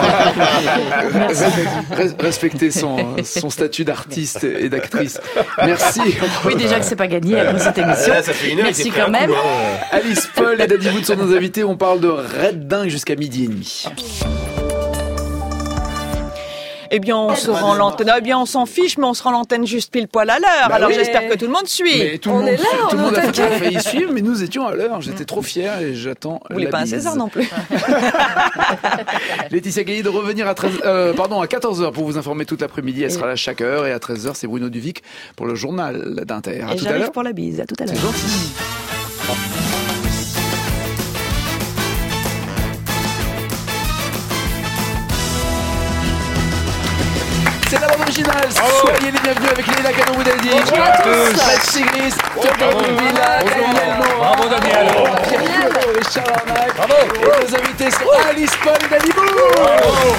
Respecter son, son statut d'artiste et d'actrice. Merci. Oui, déjà que c'est pas gagné après cette émission. Là, ça fait une heure, merci quand même. Alice Paul et Danny Boone sont nos invités. On parle de Red Dingue jusqu'à midi et demi. Eh bien, on se rend l'antenne. Eh bien, on s'en fiche, mais on se rend l'antenne juste pile poil à l'heure. Bah Alors, oui. j'espère que tout le monde suit. Mais tout On le monde, est là, tout le on monde a t'inquiète. failli suivre, mais nous étions à l'heure. J'étais trop fier et j'attends. Vous voulez la pas un bise. César non plus. Laetitia Gailly de revenir à treize, euh, pardon, à quatorze heures pour vous informer toute l'après-midi. Elle sera là chaque heure et à treize heures, c'est Bruno Duvic pour le journal d'Inter. À Et tout à j'arrive l'heure. pour la bise. À tout à l'heure. C'est gentil. C'est la bande originale. Soyez les bienvenus avec Léla Canon-Boudaldi. Bonjour à tous. Fred Sigris, Toto Villa, Bravo, Daniel. Pierre Piolo et Charles Arnac. Et nos invités sont Alice Paul et Danny Boone.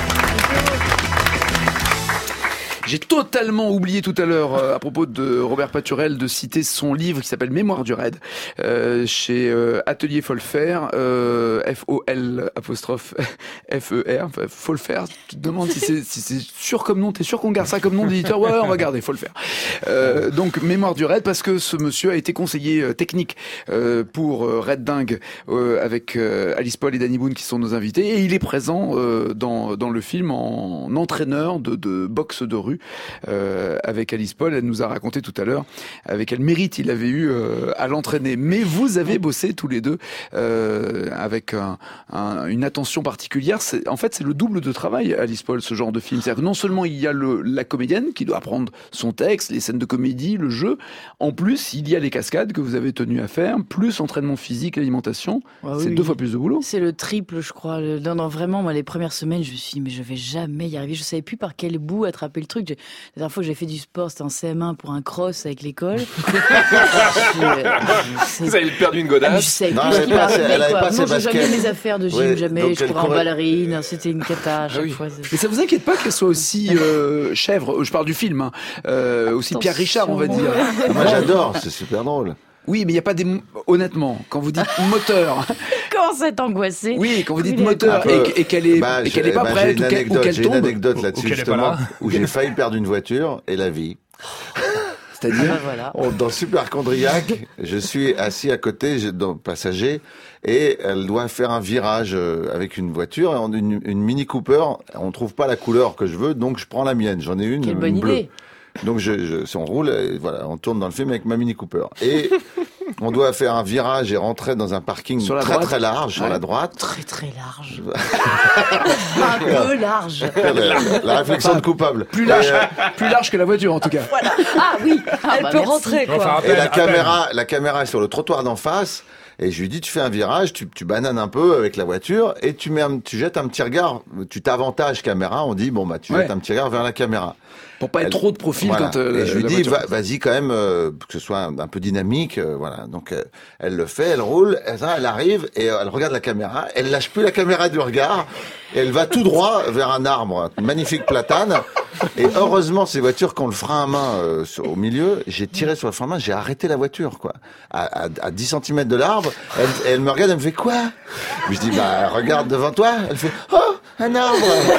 J'ai totalement oublié tout à l'heure, euh, à propos de Robert Paturel, de citer son livre qui s'appelle Mémoire du raid, euh, chez euh, Atelier Folfer, euh, F O L apostrophe F E R, enfin, Folfer. Tu te demandes si c'est si c'est sûr comme nom, t'es sûr qu'on garde ça comme nom d'éditeur? Ouais, on va garder Folfer. Euh, donc Mémoire du raid, parce que ce monsieur a été conseiller euh, technique euh, pour euh, Red Dingue euh, avec euh, Alice Paul et Danny Boone qui sont nos invités, et il est présent euh, dans dans le film en entraîneur de, de boxe de rue. Euh, avec Alice Paul, elle nous a raconté tout à l'heure avec quel mérite il avait eu euh, à l'entraîner. Mais vous avez bossé tous les deux euh, avec un, un, une attention particulière. C'est, en fait, c'est le double de travail, Alice Paul, ce genre de film. C'est-à-dire que non seulement il y a le, la comédienne qui doit apprendre son texte, les scènes de comédie, le jeu. En plus, il y a les cascades que vous avez tenu à faire, plus entraînement physique, l'alimentation. Ah c'est oui. deux fois plus de boulot. C'est le triple, je crois. Le- Non, non, vraiment, moi, les premières semaines, je me suis dit, mais je vais jamais y arriver. Je savais plus par quel bout attraper le truc. J'ai- La dernière fois que j'ai fait du sport, c'était en C M un pour un cross avec l'école. Je- c'est- Vous avez perdu une Ah, mais je godasse. savais Non, plus elle ce avait qui pas m'arrivait, ses- elle avait quoi. pas Non, ses j'ai jamais baskets. mes affaires de gym, Ouais, jamais. donc Je elle courais en courait- ballerine, c'était une cata à chaque oui. fois. Mais ça vous inquiète pas qu'elle soit aussi euh, chèvre, je parle du film, hein, euh, aussi Pierre Richard, on va dire. Moi j'adore, c'est super drôle. Oui, mais il n'y a pas des... mo- Honnêtement, quand vous dites moteur, Comment c'est angoissé. oui, quand vous dites Il est- moteur Un peu. et, et qu'elle est, Bah, et j'ai- qu'elle est pas bah, prête j'ai ou une qu'elle, ou anecdote, qu'elle j'ai une tombe, anecdote Ou là-dessus qu'elle est pas justement, là. où j'ai failli perdre une voiture et la vie. c'est-à-dire... Ah, voilà. On- Dans Superchondriac, je suis assis à côté, j'ai- dans passager, et elle doit faire un virage euh, avec une voiture, et on- une, une Mini Cooper. On trouve pas la couleur que je veux, donc je prends la mienne. J'en ai une, Quelle une bonne bleue. idée. Donc je, je, si on roule, et voilà, on tourne dans le film avec ma Mini Cooper. Et on doit faire un virage et rentrer dans un parking Sur la très droite. très large, sur Ouais. la droite. Très très large. Un peu large. La, la- la réflexion de coupable. Plus large, Et, euh, plus large que la voiture en tout cas. Ah oui. Ah, Elle bah, peut merci. rentrer, Enfin, quoi. à Et peine, la à peine. caméra, la caméra est sur le trottoir d'en face. Et je lui dis, tu fais un virage, tu, tu bananes un peu avec la voiture et tu mets, un- tu jettes un petit regard, tu t'avantages caméra. On dit, bon bah, tu Ouais. jettes un petit regard vers la caméra. Pour pas être Elle- trop de profil Voilà. quand euh, et je lui la dis, voiture va- passe. vas-y quand même, euh, que ce soit un, un peu dynamique, euh, voilà. Donc euh, elle le fait, elle roule, elle, elle arrive et euh, elle regarde la caméra, elle lâche plus la caméra du regard, et elle va tout droit vers un arbre, un magnifique platane. Et heureusement, ces voitures qui ont le frein à main euh, sur- au milieu, j'ai tiré sur le frein à main, j'ai arrêté la voiture, quoi, à, à, à dix centimètres de l'arbre. Elle, elle me regarde, elle me fait quoi? Je dis, bah regarde devant toi. Elle fait, oh, un arbre.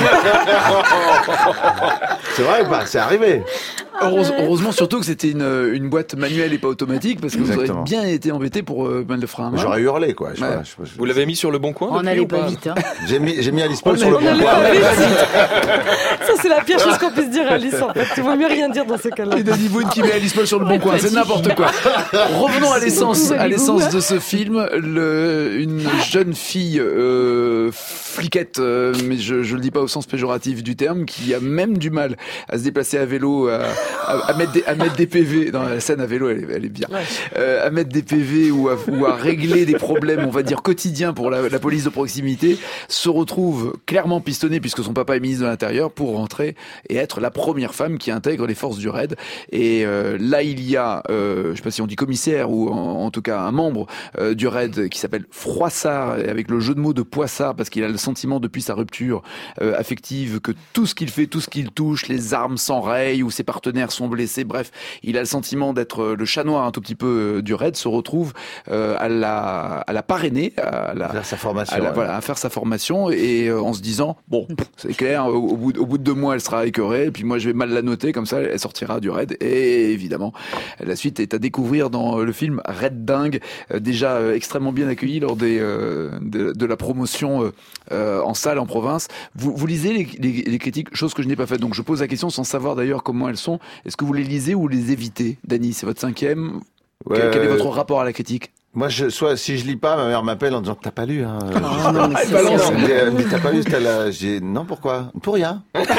C'est vrai ou pas? C'est arrivé. Heureuse- heureusement surtout que c'était une, une boîte manuelle et pas automatique parce que vous Exactement. auriez bien été embêté pour euh, mettre le frein à main. J'aurais hurlé, quoi. Je sais Ouais. pas, je sais pas, je- Vous l'avez mis sur le bon coin On depuis, n'allait ou pas vite. Hein. J'ai mis, j'ai mis Alice Paul On sur le est- bon on est coin. pas vite. Ça, c'est la pire chose qu'on puisse dire à Alice, en fait. Il vaut mieux rien dire dans ces cas-là. Et Danny Boone qui met Alice Paul sur le bon coin, c'est n'importe quoi. Revenons à l'essence, à l'essence de ce film. Le, une jeune fille euh, fliquette, euh, mais je, je le dis pas au sens péjoratif du terme, qui a même du mal à se déplacer à vélo, à, à, à, mettre des, à mettre des P V dans la scène à vélo, elle est, elle est bien. Ouais. Euh, à mettre des P V ou à, ou à régler des problèmes, on va dire quotidiens pour la, la police de proximité, se retrouve clairement pistonnée puisque son papa est ministre de l'Intérieur pour rentrer et être la première femme qui intègre les forces du raid. Et euh, là, il y a, euh, je sais pas si on dit commissaire ou en, en tout cas un membre euh, du raid qui s'appelle Froissart, avec le jeu de mots de Poissard, parce qu'il a le sentiment depuis sa rupture euh, affective que tout ce qu'il fait, tout ce qu'il touche, les armes s'enrayent ou ses partenaires sont blessés, bref, il a le sentiment d'être le chat noir un tout petit peu euh, du raid, se retrouve euh, à la à la parrainer, à la, faire sa formation, à la, ouais. voilà, à faire sa formation et euh, en se disant bon, c'est clair, au, au bout de, au bout de deux mois, elle sera écœurée, et puis moi je vais mal la noter, comme ça elle sortira du raid. Et évidemment, la suite est à découvrir dans le film Raid Dingue, euh, déjà euh, extrêmement bien accueilli lors des euh, de, de la promotion euh, en salle en province. Vous, vous lisez les, les, les critiques, chose que je n'ai pas faite, donc je pose la question sans savoir d'ailleurs comment elles sont. Est-ce que vous les lisez ou les évitez? Dany, c'est votre cinquième. Ouais, quel, quel est euh... votre rapport à la critique? Moi, je, soit, si je lis pas, ma mère m'appelle en disant, t'as pas lu, hein. Oh, non, mais elle me dit, t'as pas lu, t'as la, j'ai, non, pourquoi? Pour rien.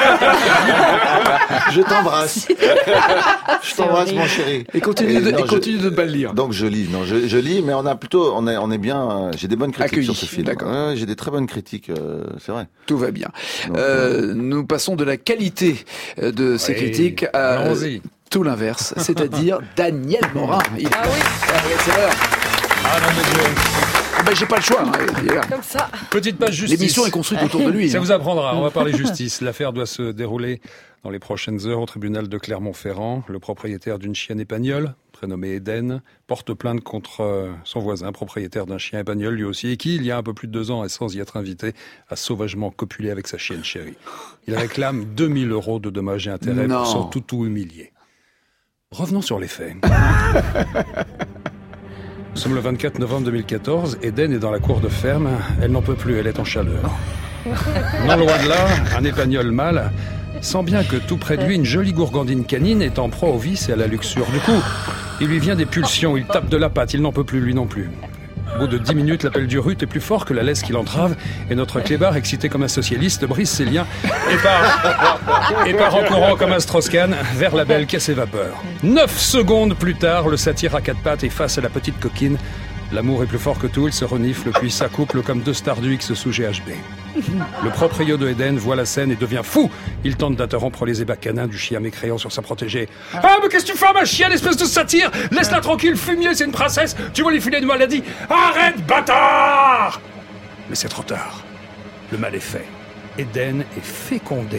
Je t'embrasse. Je t'embrasse, mon chéri. Et continue et, de, non, et continue je, de ne pas le lire. Donc, je lis, non, je, je lis, mais on a plutôt, on est, on est bien, j'ai des bonnes critiques accueilli, sur ce film. D'accord. Ouais, j'ai des très bonnes critiques, euh, c'est vrai. Tout va bien. Donc, euh, euh... Nous passons de la qualité de ces oui, critiques à tout l'inverse, c'est-à-dire Daniel Morin. Il... Ah oui. C'est l'heure. Ah non, mais Dieu. Ah ben, j'ai pas le choix. Hein. Il est là. Comme ça. Petite page justice. L'émission est construite autour de lui. Ça hein. vous apprendra. On va parler justice. L'affaire doit se dérouler dans les prochaines heures au tribunal de Clermont-Ferrand. Le propriétaire d'une chienne épagnole, prénommée Eden, porte plainte contre son voisin, propriétaire d'un chien épagnol lui aussi, et qui, il y a un peu plus de deux ans, et sans y être invité, a sauvagement copulé avec sa chienne chérie. Il réclame deux mille euros de dommages et intérêts non. pour son toutou humilié. Revenons sur les faits. Nous sommes le vingt-quatre novembre deux mille quatorze, Eden est dans la cour de ferme, elle n'en peut plus, elle est en chaleur. Non loin de là, un épagnol mâle sent bien que tout près de lui, une jolie gourgandine canine est en proie au vice et à la luxure. Du coup, il lui vient des pulsions, il tape de la patte, il n'en peut plus, lui non plus. Au bout de dix minutes, l'appel du rut est plus fort que la laisse qui l'entrave, et notre clébard, excité comme un socialiste, brise ses liens et part, et part en courant comme un Strauss-Kahn vers la belle caisse et vapeur. Neuf secondes plus tard, le satyre à quatre pattes est face à la petite coquine. L'amour est plus fort que tout, il se renifle, puis s'accouple comme deux stars du X sous G H B. Le proprio de Eden voit la scène et devient fou. Il tente d'interrompre les ébats canins du chien mécréant sur sa protégée. Ah, ah mais qu'est-ce que tu fais, ma chienne, espèce de satyre? Laisse-la tranquille, fumier, c'est une princesse. Tu vois les filets de maladie. Arrête, bâtard! Mais c'est trop tard. Le mal est fait. Eden est fécondé.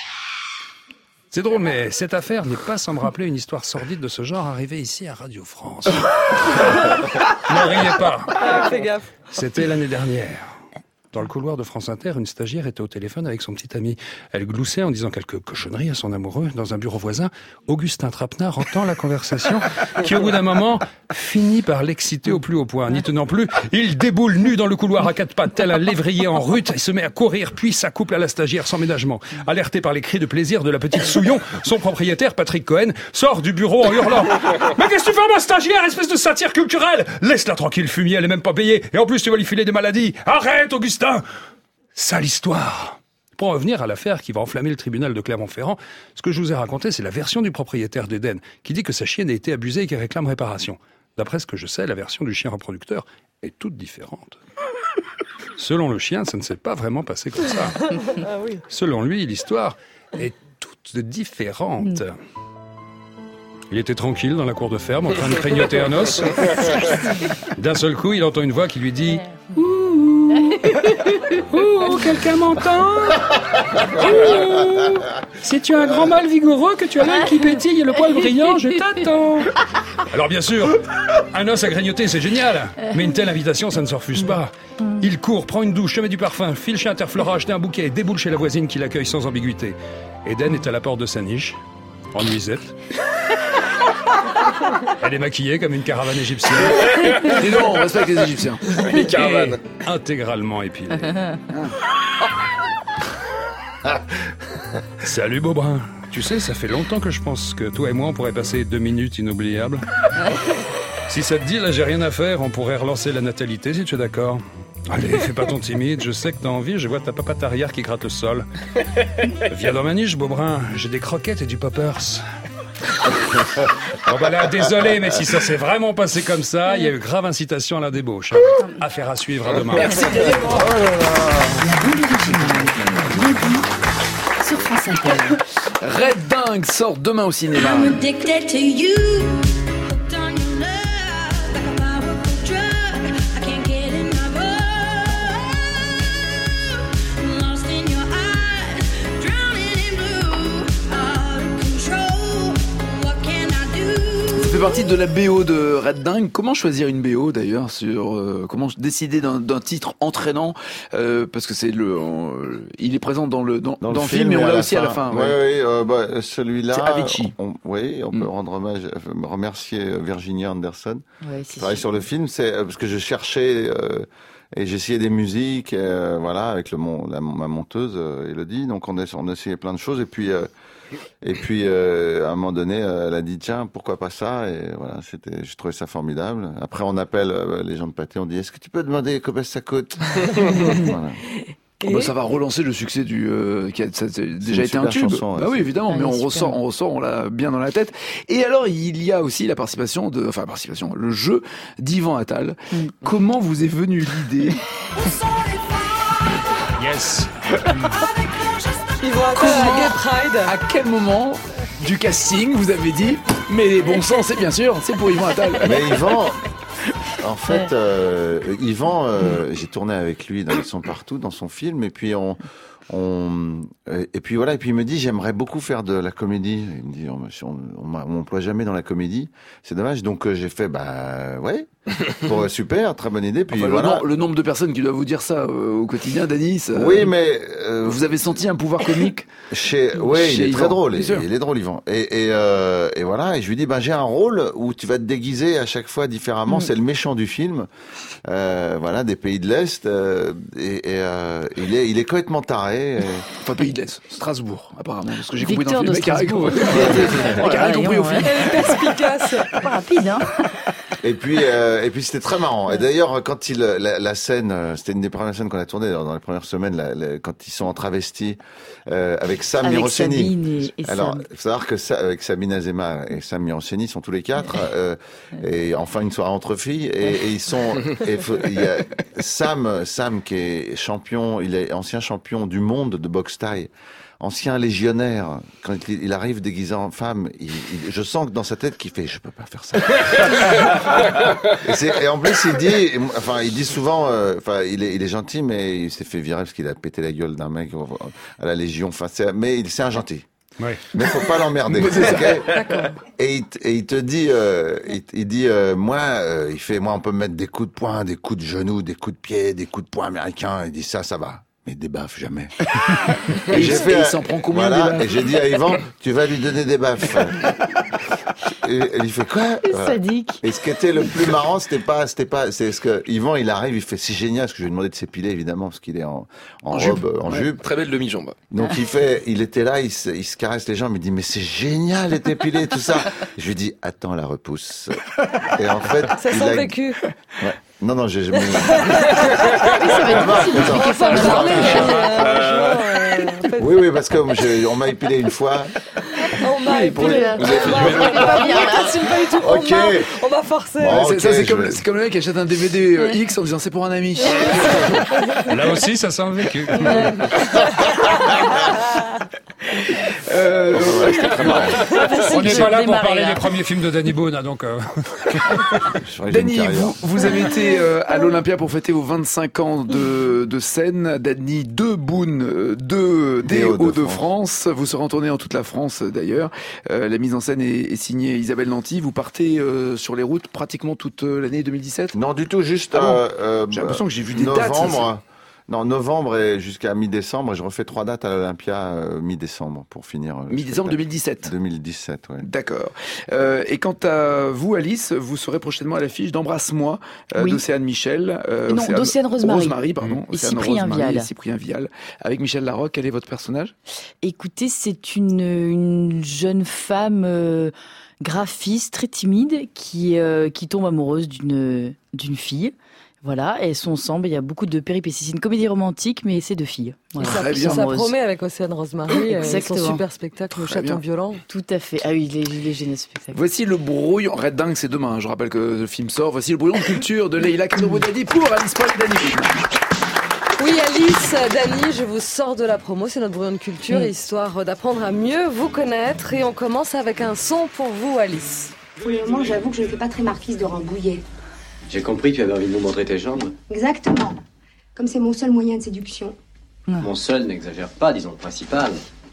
C'est drôle, mais cette affaire n'est pas sans me rappeler une histoire sordide de ce genre arrivée ici à Radio France. Ne riez pas. Ah, fais gaffe. C'était l'année dernière. Dans le couloir de France Inter, une stagiaire était au téléphone avec son petit ami. Elle gloussait en disant quelques cochonneries à son amoureux. Dans un bureau voisin, Augustin Trapenard entend la conversation qui, au bout d'un moment, finit par l'exciter au plus haut point. N'y tenant plus, il déboule nu dans le couloir à quatre pattes, tel un lévrier en rut, et se met à courir, puis s'accouple à la stagiaire sans ménagement. Alerté par les cris de plaisir de la petite Souillon, son propriétaire, Patrick Cohen, sort du bureau en hurlant « Mais qu'est-ce que tu fais, ma stagiaire, espèce de satire culturelle? Laisse-la tranquille, fumier, elle est même pas payée, et en plus tu vas lui filer des maladies. Arrête, Augustin !» Sale histoire. Pour en revenir à l'affaire qui va enflammer le tribunal de Clermont-Ferrand, ce que je vous ai raconté, c'est la version du propriétaire d'Eden, qui dit que sa chienne a été abusée et qui réclame réparation. D'après ce que je sais, la version du chien reproducteur est toute différente. Selon le chien, ça ne s'est pas vraiment passé comme ça. Ah oui. Selon lui, l'histoire est toute différente. Il était tranquille dans la cour de ferme, en train de grignoter un os. D'un seul coup, il entend une voix qui lui dit « Ouh, ouh, quelqu'un m'entend? Ouh, si tu as un grand mâle vigoureux, que tu as l'œil qui pétille et le poil brillant, je t'attends. » Alors bien sûr, un os à grignoter, c'est génial, mais une telle invitation, ça ne se refuse pas. Il court, prend une douche, se met du parfum, file chez Interflora, acheter un bouquet et déboule chez la voisine qui l'accueille sans ambiguïté. Eden est à la porte de sa niche, en nuisette. Elle est maquillée comme une caravane égyptienne. Et non, on respecte les Égyptiens. Les caravanes. Et intégralement épilée. Salut Beaubrun. Tu sais, ça fait longtemps que je pense que toi et moi, on pourrait passer deux minutes inoubliables. Si ça te dit, là, j'ai rien à faire, on pourrait relancer la natalité, si tu es d'accord. Allez, fais pas ton timide, je sais que t'as envie, je vois ta papate arrière qui gratte le sol. Viens dans ma niche, Beaubrun, j'ai des croquettes et du poppers. Bon bah là, désolé, mais si ça s'est vraiment passé comme ça, il y a eu grave incitation à la débauche. Hein. Affaire à suivre à demain. Merci. La bande originale. Lady sur France Inter. Red Dingue sort demain au cinéma. I'm addicted to you. Partie de la B O de Red Dingue. Comment choisir une B O d'ailleurs sur euh, comment décider d'un, d'un titre entraînant euh, parce que c'est le euh, il est présent dans le dans, dans, dans le film, mais on l'a aussi fin. à la fin. Oui, ouais. oui, euh, bah, celui-là. C'est Avicii. On, oui, on mm. peut rendre hommage, remercier Virginia Anderson. Ouais, qui travaille sur le film, c'est parce que je cherchais euh, et j'essayais des musiques, euh, voilà, avec le mon, la, ma monteuse euh, Elodie. Donc on a on a essayé plein de choses et puis. Euh, Et puis, euh, à un moment donné, euh, elle a dit, tiens, pourquoi pas ça? Et voilà, c'était, j'ai trouvé ça formidable. Après, on appelle euh, les gens de Pathé, on dit, est-ce que tu peux demander combien ça coûte? Voilà. Bah, ça va relancer le succès du euh, qui a, ça, ça a déjà été un tube. Chanson, bah oui, évidemment, ah, mais on super. ressort, on ressort, on l'a bien dans la tête. Et alors, il y a aussi la participation de, enfin, la participation, le jeu d'Yvan Attal. Mm. Comment vous est venue l'idée? Yes. Yvan Attal à Gay Pride. À quel moment du casting vous avez dit, mais bon sang, c'est bien sûr, c'est pour Yvan Attal. Mais Yvan, en fait, euh, Yvan, euh, j'ai tourné avec lui dans Ils sont partout, dans son film, et puis on, on, et puis voilà, et puis il me dit, j'aimerais beaucoup faire de la comédie. Il me dit, on, on, on m'emploie jamais dans la comédie, c'est dommage. Donc euh, j'ai fait, bah ouais. Bon, super, très bonne idée. Puis enfin, voilà. le, nom, le nombre de personnes qui doivent vous dire ça euh, au quotidien, Danis. Euh, oui, mais euh, vous avez senti un pouvoir comique chez. Oui, chez il est Yvan, très drôle. Il, il est drôle, Yvan. Et, et, euh, et voilà. Et je lui dis, ben j'ai un rôle où tu vas te déguiser à chaque fois différemment. Mm. C'est le méchant du film. Euh, voilà, des pays de l'Est. Euh, et, et euh, il est, il est complètement taré. Et... Enfin, pays de l'Est, Strasbourg, apparemment, parce que j'ai compris Victor dans le film. de Strasbourg. Il a rien compris au film. Elle est perspicace. Pas rapide, hein. Et puis, euh, et puis c'était très marrant. Et d'ailleurs, quand il, la, la scène, c'était une des premières scènes qu'on a tournées dans les premières semaines, la, la, quand ils sont en travesti euh, avec Sam avec Miroceni. Sabine et, et Alors, Sam. il faut savoir que ça, avec Sabine Azema et Sam Miroceni, ils sont tous les quatre, euh, et enfin une soirée entre filles, et, et ils sont. Et faut, il y a Sam, Sam qui est champion, il est ancien champion du monde de boxe thaï. Ancien légionnaire, quand il, il arrive déguisé en femme, il, il, je sens que dans sa tête qu'il fait, je peux pas faire ça. et, c'est, et en plus, il dit, enfin, il dit souvent, euh, enfin, il est, il est gentil, mais il s'est fait virer parce qu'il a pété la gueule d'un mec à la Légion. Enfin, c'est, mais il, c'est un gentil. Ouais. Mais faut pas l'emmerder. Okay. Et, il, et il te dit, euh, il, il dit, euh, moi, euh, il fait, moi, on peut me mettre des coups de poing, des coups de genoux, des coups de pied, des coups de poing américains. Il dit ça, ça va. Mais des baffes, jamais. et, et j'ai fait, il s'en prend combien voilà, et j'ai dit à Yvan, tu vas lui donner des baffes. Et, et il fait quoi? Voilà. Sadique. Et ce qui était le plus marrant, c'était pas, c'était pas, c'est ce que Yvan, il arrive, il fait, c'est génial, parce que je lui ai demandé de s'épiler, évidemment, parce qu'il est en, en, en robe, jupe. en ouais, jupe. Très belle demi-jambe. Donc il fait, il était là, il se, il se caresse les jambes, il dit, mais c'est génial d'être épilé, tout ça. Je lui dis, attends la repousse. Et en fait. Ça il sent a... vécu. Ouais. Non, non, j'ai, j'ai... oui, ça va être ça Oui, oui, parce que j'ai, on m'a épilé une fois. On m'a épilé. Vous avez fait du même. Pas du tout. Ok. On m'a forcé. Bon, c'est, okay, ça, c'est, comme, vais... c'est comme le mec qui achète un D V D euh, X en disant c'est pour un ami. Là aussi, ça sent le vécu. euh, ouais, c'était très marrant. On n'est pas là pour parler des premiers films de Danny Boone, hein, donc. Euh... Danny, vous, vous avez été euh, à l'Olympia pour fêter vos vingt-cinq ans de, de scène. Danny, deux Boone, deux des Hauts-de-France. Vous serez en tournée en toute la France d'ailleurs. Euh, la mise en scène est, est signée Isabelle Nanty. Vous partez euh, sur les routes pratiquement toute l'année deux mille dix-sept? Non, du tout, juste. Ah bon euh, euh, j'ai l'impression que j'ai vu des novembre, dates. Ça, non, novembre et jusqu'à mi-décembre. Je refais trois dates à l'Olympia euh, mi-décembre pour finir. Euh, mi-décembre deux mille dix-sept. deux mille dix-sept, ouais. D'accord. Euh, et quant à vous, Alice, vous serez prochainement à l'affiche d'Embrasse-moi euh, oui. d'Océane Michel. Euh, non, d'Océane Rosemary. Rosemary, pardon. Et Cyprien Vial. Et Cyprien Vial. Avec Michel Larocque, quel est votre personnage? Écoutez, c'est une, une jeune femme euh, graphiste très timide qui, euh, qui tombe amoureuse d'une, d'une fille. Voilà, et elles sont ensemble, il y a beaucoup de péripéties. C'est une comédie romantique, mais c'est deux filles. Voilà. Ça, Très bien. ça promet avec Océane Rosemary, euh, son super spectacle, Le Très Chaton bien. Violent. Tout à fait. Ah oui, il est, il est génial ce spectacle. Voici le brouillon. Red Dingue, c'est demain. Je rappelle que le film sort. Voici le brouillon de culture de Leïla Kano-Boudadi pour Alice Paul et Dany Boone. Oui, Alice, Dany, je vous sors de la promo, c'est notre brouillon de culture, Mm. histoire d'apprendre à mieux vous connaître. Et on commence avec un son pour vous, Alice. Pour le moment, j'avoue que je ne fais pas très marquise de Rambouillet. J'ai compris, tu avais envie de nous montrer tes jambes. Exactement. Comme c'est mon seul moyen de séduction. Mon seul n'exagère pas, disons le principal.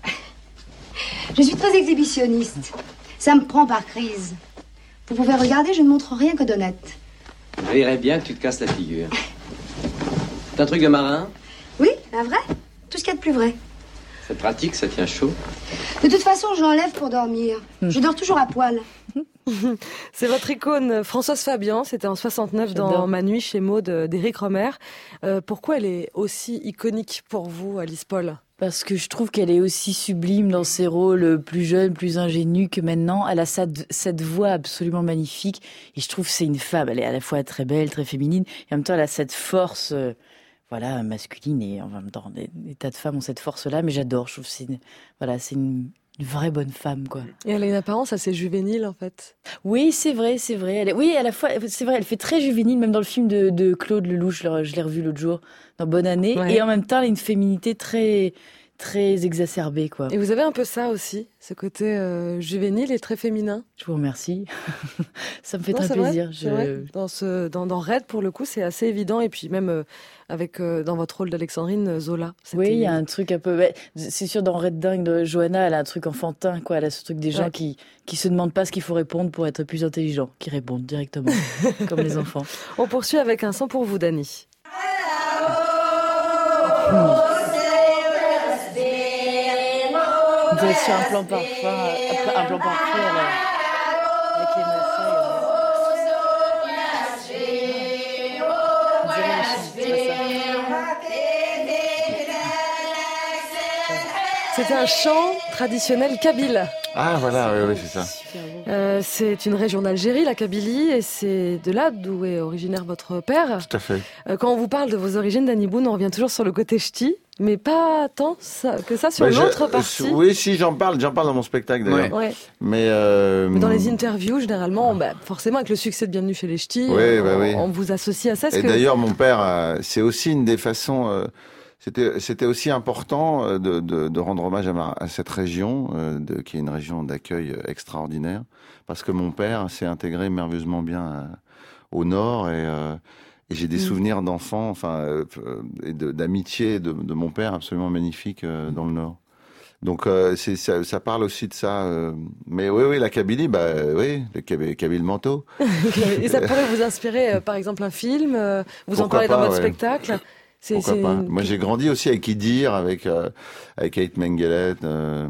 Je suis très exhibitionniste. Ça me prend par crise. Vous pouvez regarder, je ne montre rien que d'honnête. Je verrais bien que tu te casses la figure. C'est un truc de marin? Oui, un vrai. Tout ce qu'il y a de plus vrai. C'est pratique, ça tient chaud. De toute façon, je l'enlève pour dormir. Je dors toujours à poil. C'est votre icône, Françoise Fabian, c'était en soixante-neuf dans J'adore. Ma nuit chez Maud d'Éric Romer. Euh, pourquoi elle est aussi iconique pour vous, Alice Paul? Parce que je trouve qu'elle est aussi sublime dans ses rôles plus jeunes, plus ingénus que maintenant. Elle a cette, cette voix absolument magnifique. Et je trouve que c'est une femme. Elle est à la fois très belle, très féminine. Et en même temps, elle a cette force, euh, voilà, masculine. Et en même temps, des, des tas de femmes ont cette force-là. Mais j'adore. Je trouve que c'est une, voilà, c'est une, une vraie bonne femme, quoi. Et elle a une apparence assez juvénile, en fait. Oui, c'est vrai, c'est vrai. Elle est, oui, à la fois, c'est vrai, elle fait très juvénile, même dans le film de, de Claude Lelouch, je l'ai, je l'ai revu l'autre jour, dans Bonne Année. Ouais. Et en même temps, elle a une féminité très, très exacerbée, quoi. Et vous avez un peu ça aussi, ce côté euh, juvénile et très féminin. Je vous remercie. Ça me fait Non, très c'est plaisir. vrai, Je... c'est vrai. Dans, ce, dans, dans Red, pour le coup, c'est assez évident. Et puis même euh, avec euh, dans votre rôle d'Alexandrine Zola. C'était... Oui, il y a un truc un peu. Ouais, c'est sûr, dans Red Dingue de Johanna, elle a un truc enfantin, quoi. Elle a ce truc des gens Ouais. qui qui se demandent pas ce qu'il faut répondre pour être plus intelligent, qui répondent directement, comme les enfants. On poursuit avec un son pour vous, Dany. On dirait sur un plan parfum, un plan parfait alors, avec les massas. On dirait les chants, c'est ça. C'était un chant traditionnel kabyle. Ah voilà, oui, oui, c'est ça. Euh, c'est une région d'Algérie, la Kabylie, et c'est de là d'où est originaire votre père. Tout à fait. Euh, quand on vous parle de vos origines, Dany Boone, on revient toujours sur le côté ch'ti, mais pas tant ça, que ça sur Bah, je- l'autre partie. Oui, si, j'en parle, j'en parle dans mon spectacle d'ailleurs. Ouais. Mais, euh, Mais dans les interviews, généralement, bah, forcément, avec le succès de Bienvenue chez les Ch'tis, Oui, euh, bah on, oui. on vous associe à ça. Est-ce Et que... d'ailleurs, mon père, euh, c'est aussi une des façons. euh, C'était, c'était aussi important euh, de, de, de rendre hommage à, ma, à cette région, euh, de, qui est une région d'accueil euh, extraordinaire, parce que mon père s'est intégré merveilleusement bien à- au nord et, euh, et j'ai des Mm. souvenirs d'enfants, enfin, euh, et de, d'amitié de, de mon père absolument magnifique euh, dans le nord. Donc euh, c'est, ça, ça parle aussi de ça. euh, mais oui, oui, la Kabylie, bah euh, oui, le Kaby- Kabyle manteau. Et ça pourrait vous inspirer, euh, par exemple, un film, euh, vous en Pourquoi parlez dans pas, votre ouais. spectacle. C'est, Pourquoi c'est pas. une- Moi, j'ai grandi aussi avec Idir, avec euh, avec Kate Mengele. Euh,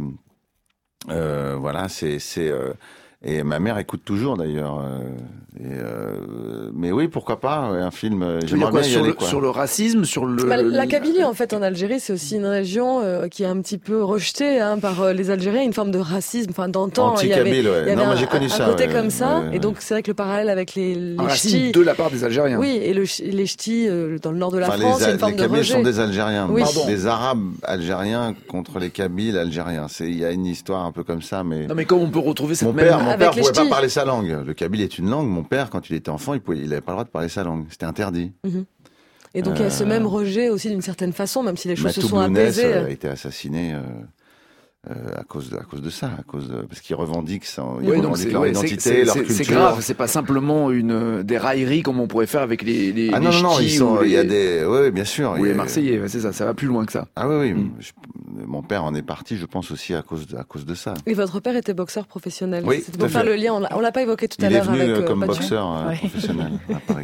euh, voilà, c'est c'est euh, et ma mère écoute toujours d'ailleurs. Euh, et, euh, mais oui, pourquoi pas ouais, un film. euh, Tu veux dire J'aimerais quoi, bien y sur, aller. le, Quoi. sur le racisme, sur le... Bah, la Kabylie, en fait, en Algérie, c'est aussi une région euh, qui est un petit peu rejetée hein, par euh, les Algériens, une forme de racisme. Enfin, d'antan, il y avait, Anti-kabyle, ouais. il y avait Non, un, moi, j'ai connu un ça, côté ouais, comme ça. ouais, ouais. Et donc, c'est vrai que le parallèle avec les, les Un racisme ch'tis... de la part des Algériens. Oui, et le, ch- les ch'tis euh, dans le nord de la Enfin, France, les, c'est une forme les de Kabyles rejet. sont des Algériens, Oui. Pardon. Des Arabes algériens contre les Kabyles algériens. C'est il y a une histoire un peu comme ça, mais. Non mais comment on peut retrouver cette Mon même... père, mon Avec père les pouvait pas ch'tis. parler sa langue. Le kabyle est une langue. Mon père, quand il était enfant, il pouvait, il avait pas le droit de parler sa langue. C'était interdit. Mhm. Et donc, il y a ce Euh, même rejet aussi d'une certaine façon, même si les choses se Matou sont Blounès, apaisées. euh, a été assassiné euh, euh, à cause de, à cause de ça, à cause de, parce qu'ils revendiquent, son, ils Oui, donc revendiquent c'est, leur ouais, identité, c'est, leur c'est, culture. c'est grave, c'est pas simplement une des railleries comme on pourrait faire avec les les Ah les non non non, ch'tis ils sont, ou il y a les- des, oui oui, bien sûr. ou il y les a- Marseillais, ouais, c'est ça, ça va plus loin que ça. Ah oui oui, Mm. je- mon père en est parti, je pense aussi à cause de, à cause de ça. Et votre père était boxeur professionnel. Oui, C'était tout pour à faire fait. le lien. On l'a, on l'a pas évoqué tout à Il est l'heure venu avec euh, euh, comme Baptiste. boxeur euh, Ouais. professionnel à Paris.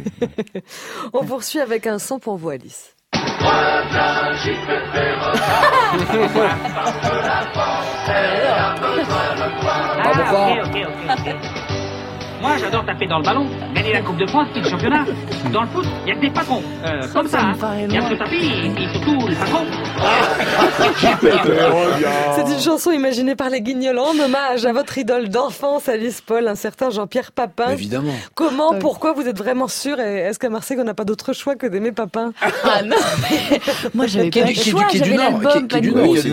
On poursuit avec un son pour vous, Alice. Moi, j'adore taper dans le ballon, gagner la Coupe de France, puis le championnat. Dans le foot, il y a que des patrons. Euh, ça, comme ça, hein. Il y a que le tapis, et surtout le patron. C'est une chanson imaginée par les Guignols en hommage à votre idole d'enfance, Alice Paul, un certain Jean-Pierre Papin. Évidemment. Comment, ouais. Pourquoi vous êtes vraiment sûr? Et est-ce qu'à Marseille, on n'a pas d'autre choix que d'aimer Papin? Ah non, mais moi j'avais pas le choix, j'avais l'album Panini.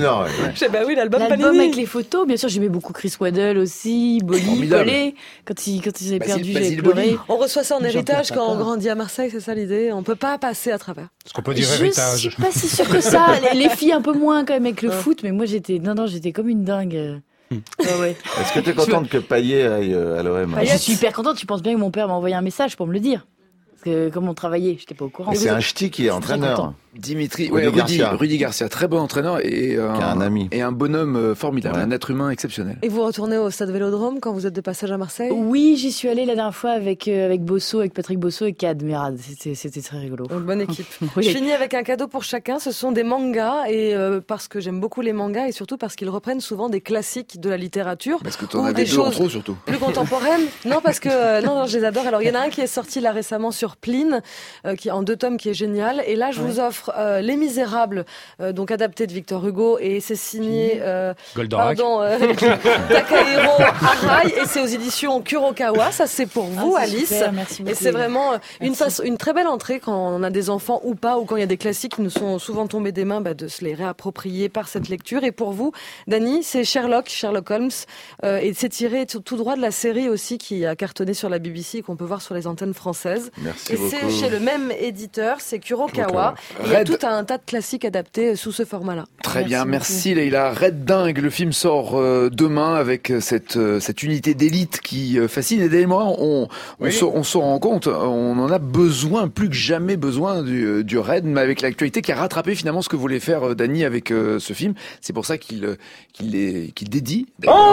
Bah oui, l'album Panini. L'album avec les photos, bien sûr, j'aimais beaucoup Chris Waddle aussi, Bolly, Pelé. Quand ils, quand ils avaient perdu, j'avais pleuré. On reçoit ça en héritage quand on grandit à Marseille, c'est ça l'idée? On peut pas passer à travers. Ce qu'on peut dire héritage. Je suis pas si sûre que ça. Les, les filles un peu moins quand même avec le ouais. foot, mais moi j'étais, non non, j'étais comme une dingue. Hmm. Ah ouais. Est-ce que tu es contente que Payet aille à l'O M? Je suis hyper contente. Tu penses bien que mon père m'a envoyé un message pour me le dire. Parce que comme on travaillait, j'étais pas au courant. C'est un ch'ti qui est entraîneur. Dimitri, ouais, Rudy, Garcia. Rudy Garcia, très bon entraîneur et un, un ami et un bonhomme formidable, ouais. Un être humain exceptionnel. Et vous retournez au Stade Vélodrome quand vous êtes de passage à Marseille? Oui, j'y suis allée la dernière fois avec euh, avec Bosso, avec Patrick Bosso et Kad Merad. C'était c'était très rigolo. Donc, bonne équipe. Oui. Je finis avec un cadeau pour chacun. Ce sont des mangas et euh, parce que j'aime beaucoup les mangas et surtout parce qu'ils reprennent souvent des classiques de la littérature. Parce que t'en avais deux en trop surtout. Plus contemporaines. Non parce que euh, non, non je les adore. Alors il y en a un qui est sorti là récemment sur Pline, euh, qui en deux tomes, qui est génial. Et là je ouais. vous offre euh, Les Misérables. Euh, donc adapté de Victor Hugo et c'est signé euh, pardon euh, Takahiro Arai et c'est aux éditions Kurokawa. Ça c'est pour vous, ah, c'est Alice. Super, merci beaucoup. Et c'est vraiment une, face, une très belle entrée quand on a des enfants ou pas ou quand il y a des classiques qui nous sont souvent tombés des mains, bah, de se les réapproprier par cette lecture. Et pour vous, Dany, c'est Sherlock, Sherlock Holmes euh, et c'est tiré tout, tout droit de la série aussi qui a cartonné sur la B B C et qu'on peut voir sur les antennes françaises. Merci et beaucoup. C'est chez le même éditeur, c'est Kurokawa. Et il y a tout un tas de classique adapté sous ce format-là. Très merci bien, merci Leïla. Red Dingue, le film sort euh, demain avec cette euh, cette unité d'élite qui euh, fascine. Et dès moi, on on, oui. se, on se rend compte, on en a besoin, plus que jamais besoin du, du Red, mais avec l'actualité qui a rattrapé finalement ce que voulait faire euh, Dany avec euh, ce film. C'est pour ça qu'il euh, qu'il est qu'il dédie.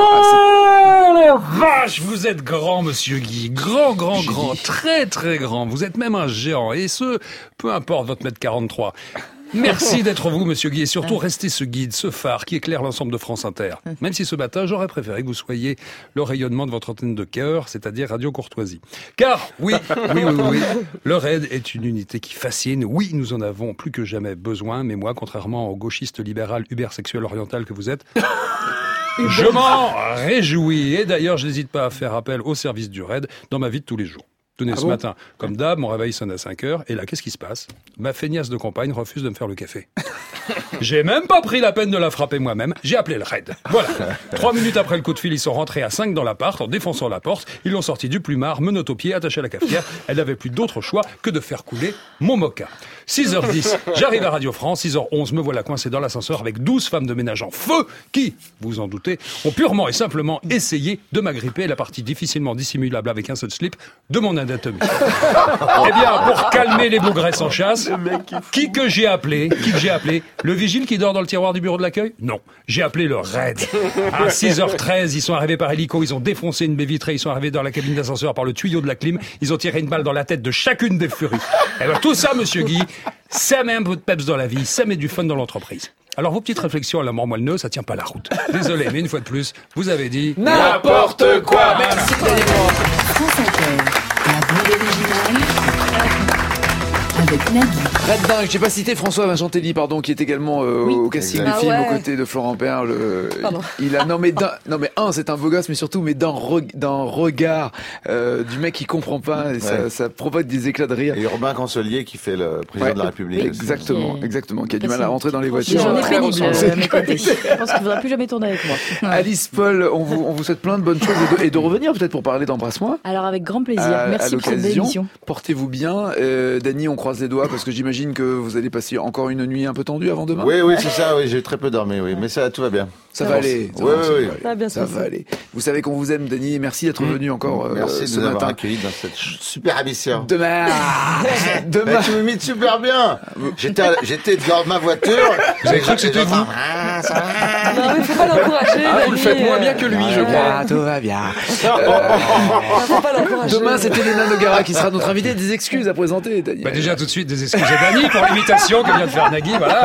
Oh les vaches, vous êtes grand, Monsieur Guy, grand, grand, grand, très, très grand. Vous êtes même un géant, et ce, peu importe votre mètre quarante-trois. Merci d'être vous, Monsieur Guy, et surtout restez ce guide, ce phare qui éclaire l'ensemble de France Inter. Même si ce matin, j'aurais préféré que vous soyez le rayonnement de votre antenne de cœur, c'est-à-dire Radio Courtoisie. Car, oui, oui, oui, oui, le Raid est une unité qui fascine. Oui, nous en avons plus que jamais besoin, mais moi, contrairement au gauchiste libéral ubersexuel oriental que vous êtes, je m'en réjouis. Et d'ailleurs, je n'hésite pas à faire appel au service du Raid dans ma vie de tous les jours. Tenez, ah ce bon matin, comme d'hab, mon réveil sonne à cinq heures, et là, qu'est-ce qui se passe? Ma feignasse de campagne refuse de me faire le café. J'ai même pas pris la peine de la frapper moi-même, j'ai appelé le Raid. Voilà. Trois minutes après le coup de fil, ils sont rentrés à cinq dans l'appart, en défonçant la porte, ils l'ont sorti du plumard, menottes aux pieds, attaché à la cafetière, elle n'avait plus d'autre choix que de faire couler mon mocha. six heures dix, j'arrive à Radio France, six heures onze, me voilà coincé dans l'ascenseur avec douze femmes de ménage en feu, qui, vous en doutez, ont purement et simplement essayé de m'agripper la partie difficilement dissimulable avec un seul slip de mon anatomie. Eh bien, pour calmer les bougresses en chasse, qui que j'ai appelé, qui que j'ai appelé, le vigile qui dort dans le tiroir du bureau de l'accueil? Non, j'ai appelé le Raid. À six heures treize, ils sont arrivés par hélico, ils ont défoncé une baie vitrée, ils sont arrivés dans la cabine d'ascenseur par le tuyau de la clim, ils ont tiré une balle dans la tête de chacune des furies. Eh bien, tout ça, Monsieur Guy, ça met un peu de peps dans la vie, ça met du fun dans l'entreprise. Alors, vos petites réflexions à la mort moelleux, ça tient pas la route. Désolé, mais une fois de plus, vous avez dit n'importe quoi. Merci, Dany. La bande originale avec Nagui. Red Dingue, j'ai pas cité François Vincentelli, pardon, qui est également euh, oui. au casting du ah film, ouais. aux côtés de Florent Perle. Pardon. Il a non mais d'un, non mais un, c'est un beau gosse, mais surtout mais d'un re, d'un regard euh, du mec qui comprend pas, et ouais. ça, ça provoque des éclats de rire. Et Urbain Cancelier qui fait le président ouais. de la République. Exactement, aussi. exactement, qui a du mal à rentrer dans les voitures. J'en ai pénible à mes côtés. Je pense qu'il ne faudra plus jamais tourner avec moi. Alice Paul, on vous, on vous souhaite plein de bonnes choses et de, et de revenir peut-être pour parler d'Embrasse-moi. Alors avec grand plaisir. À, Merci à pour cette belle émission. Portez-vous bien, euh, Dany, on croise les doigts parce que j'imagine que vous allez passer encore une nuit un peu tendue avant demain. Oui, oui, c'est ça. Oui, j'ai très peu dormi, oui, mais ça, tout va bien. Ça, ça va aller. Ça oui, va, oui, oui. Bien ça va aller. Vous savez qu'on vous aime, Dany. Merci d'être mmh. venu encore. Euh, Merci ce de nous matin. avoir accueillis dans cette super émission. Demain. Demain. Mais tu me mites super bien. J'étais, à, j'étais dans ma voiture. Vous avez cru que c'était vous? Ah, ça va. Non, mais faut pas l'encourager. Ah, vous le faites moins bien que lui, je crois. Tout va bien. Euh, faut pas l'encourager. Demain, c'était Léna Nogara qui sera notre invitée. Des excuses à présenter, Dany. Bah déjà tout de suite des excuses à Dany pour l'imitation que vient de faire Nagui. Voilà.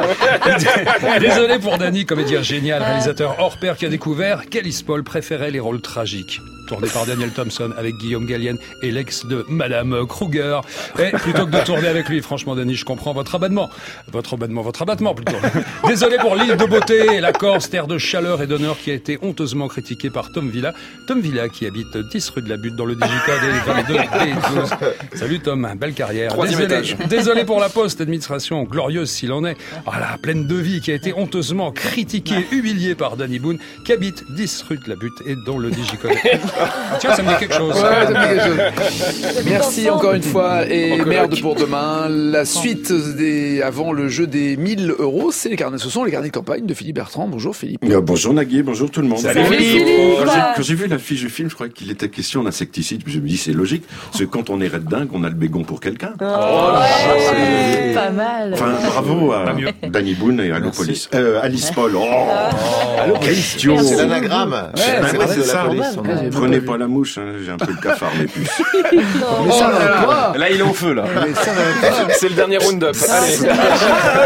Désolé pour Dany, comédien génial, réalisateur hors pair qui a découvert qu'Alice Paul préférait les rôles tragiques. tourné par Daniel Thompson avec Guillaume Gallienne et l'ex de Madame Kruger. Et plutôt que de tourner avec lui, franchement, Denis, je comprends votre abattement. Votre abattement, votre abattement plutôt. Désolé pour l'île de beauté, la Corse, terre de chaleur et d'honneur qui a été honteusement critiquée par Tom Villa. Tom Villa qui habite dix rue de la Butte dans le Digicode et vingt-deux et douze. Salut Tom, belle carrière. Troisième Désolé, étage. désolé pour la poste, administration glorieuse s'il en est. Voilà, pleine de vie qui a été honteusement critiquée, humiliée par Danny Boone qui habite dix rue de la Butte et dans le Digicode. Tiens, ça me dit quelque chose. Ouais, ça me dit quelque chose. Merci encore une fois et merde pour demain. La suite des, avant le jeu des mille euros, c'est les carnets. Ce sont les carnets de campagne de Philippe Bertrand. Bonjour Philippe. Euh, bonjour Nagui, bonjour tout le monde. Salut Philippe. Philippe. Quand j'ai, quand j'ai vu la fiche du film, je croyais qu'il était question d'insecticide. Je me dis c'est logique, parce que quand on est red dingue, on a le bégon pour quelqu'un. Oh, ouais, pas mal. Enfin, bravo à Danny Boone et à Allo Police. Euh, Alice Paul. Oh, Allo question. C'est l'anagramme. Ouais, C'est ouais, c'est c'est ça. la police. Ouais. Prenez pas la mouche, hein, j'ai un peu le cafard, mes puces. Mais ça va pas. Là, il est en feu, là. Mais ça va pas. C'est le dernier round-up. Allez.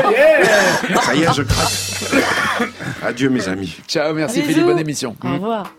Ça y est, je craque. Adieu, mes amis. Ciao, merci Bisous. Philippe, bonne émission. Au revoir.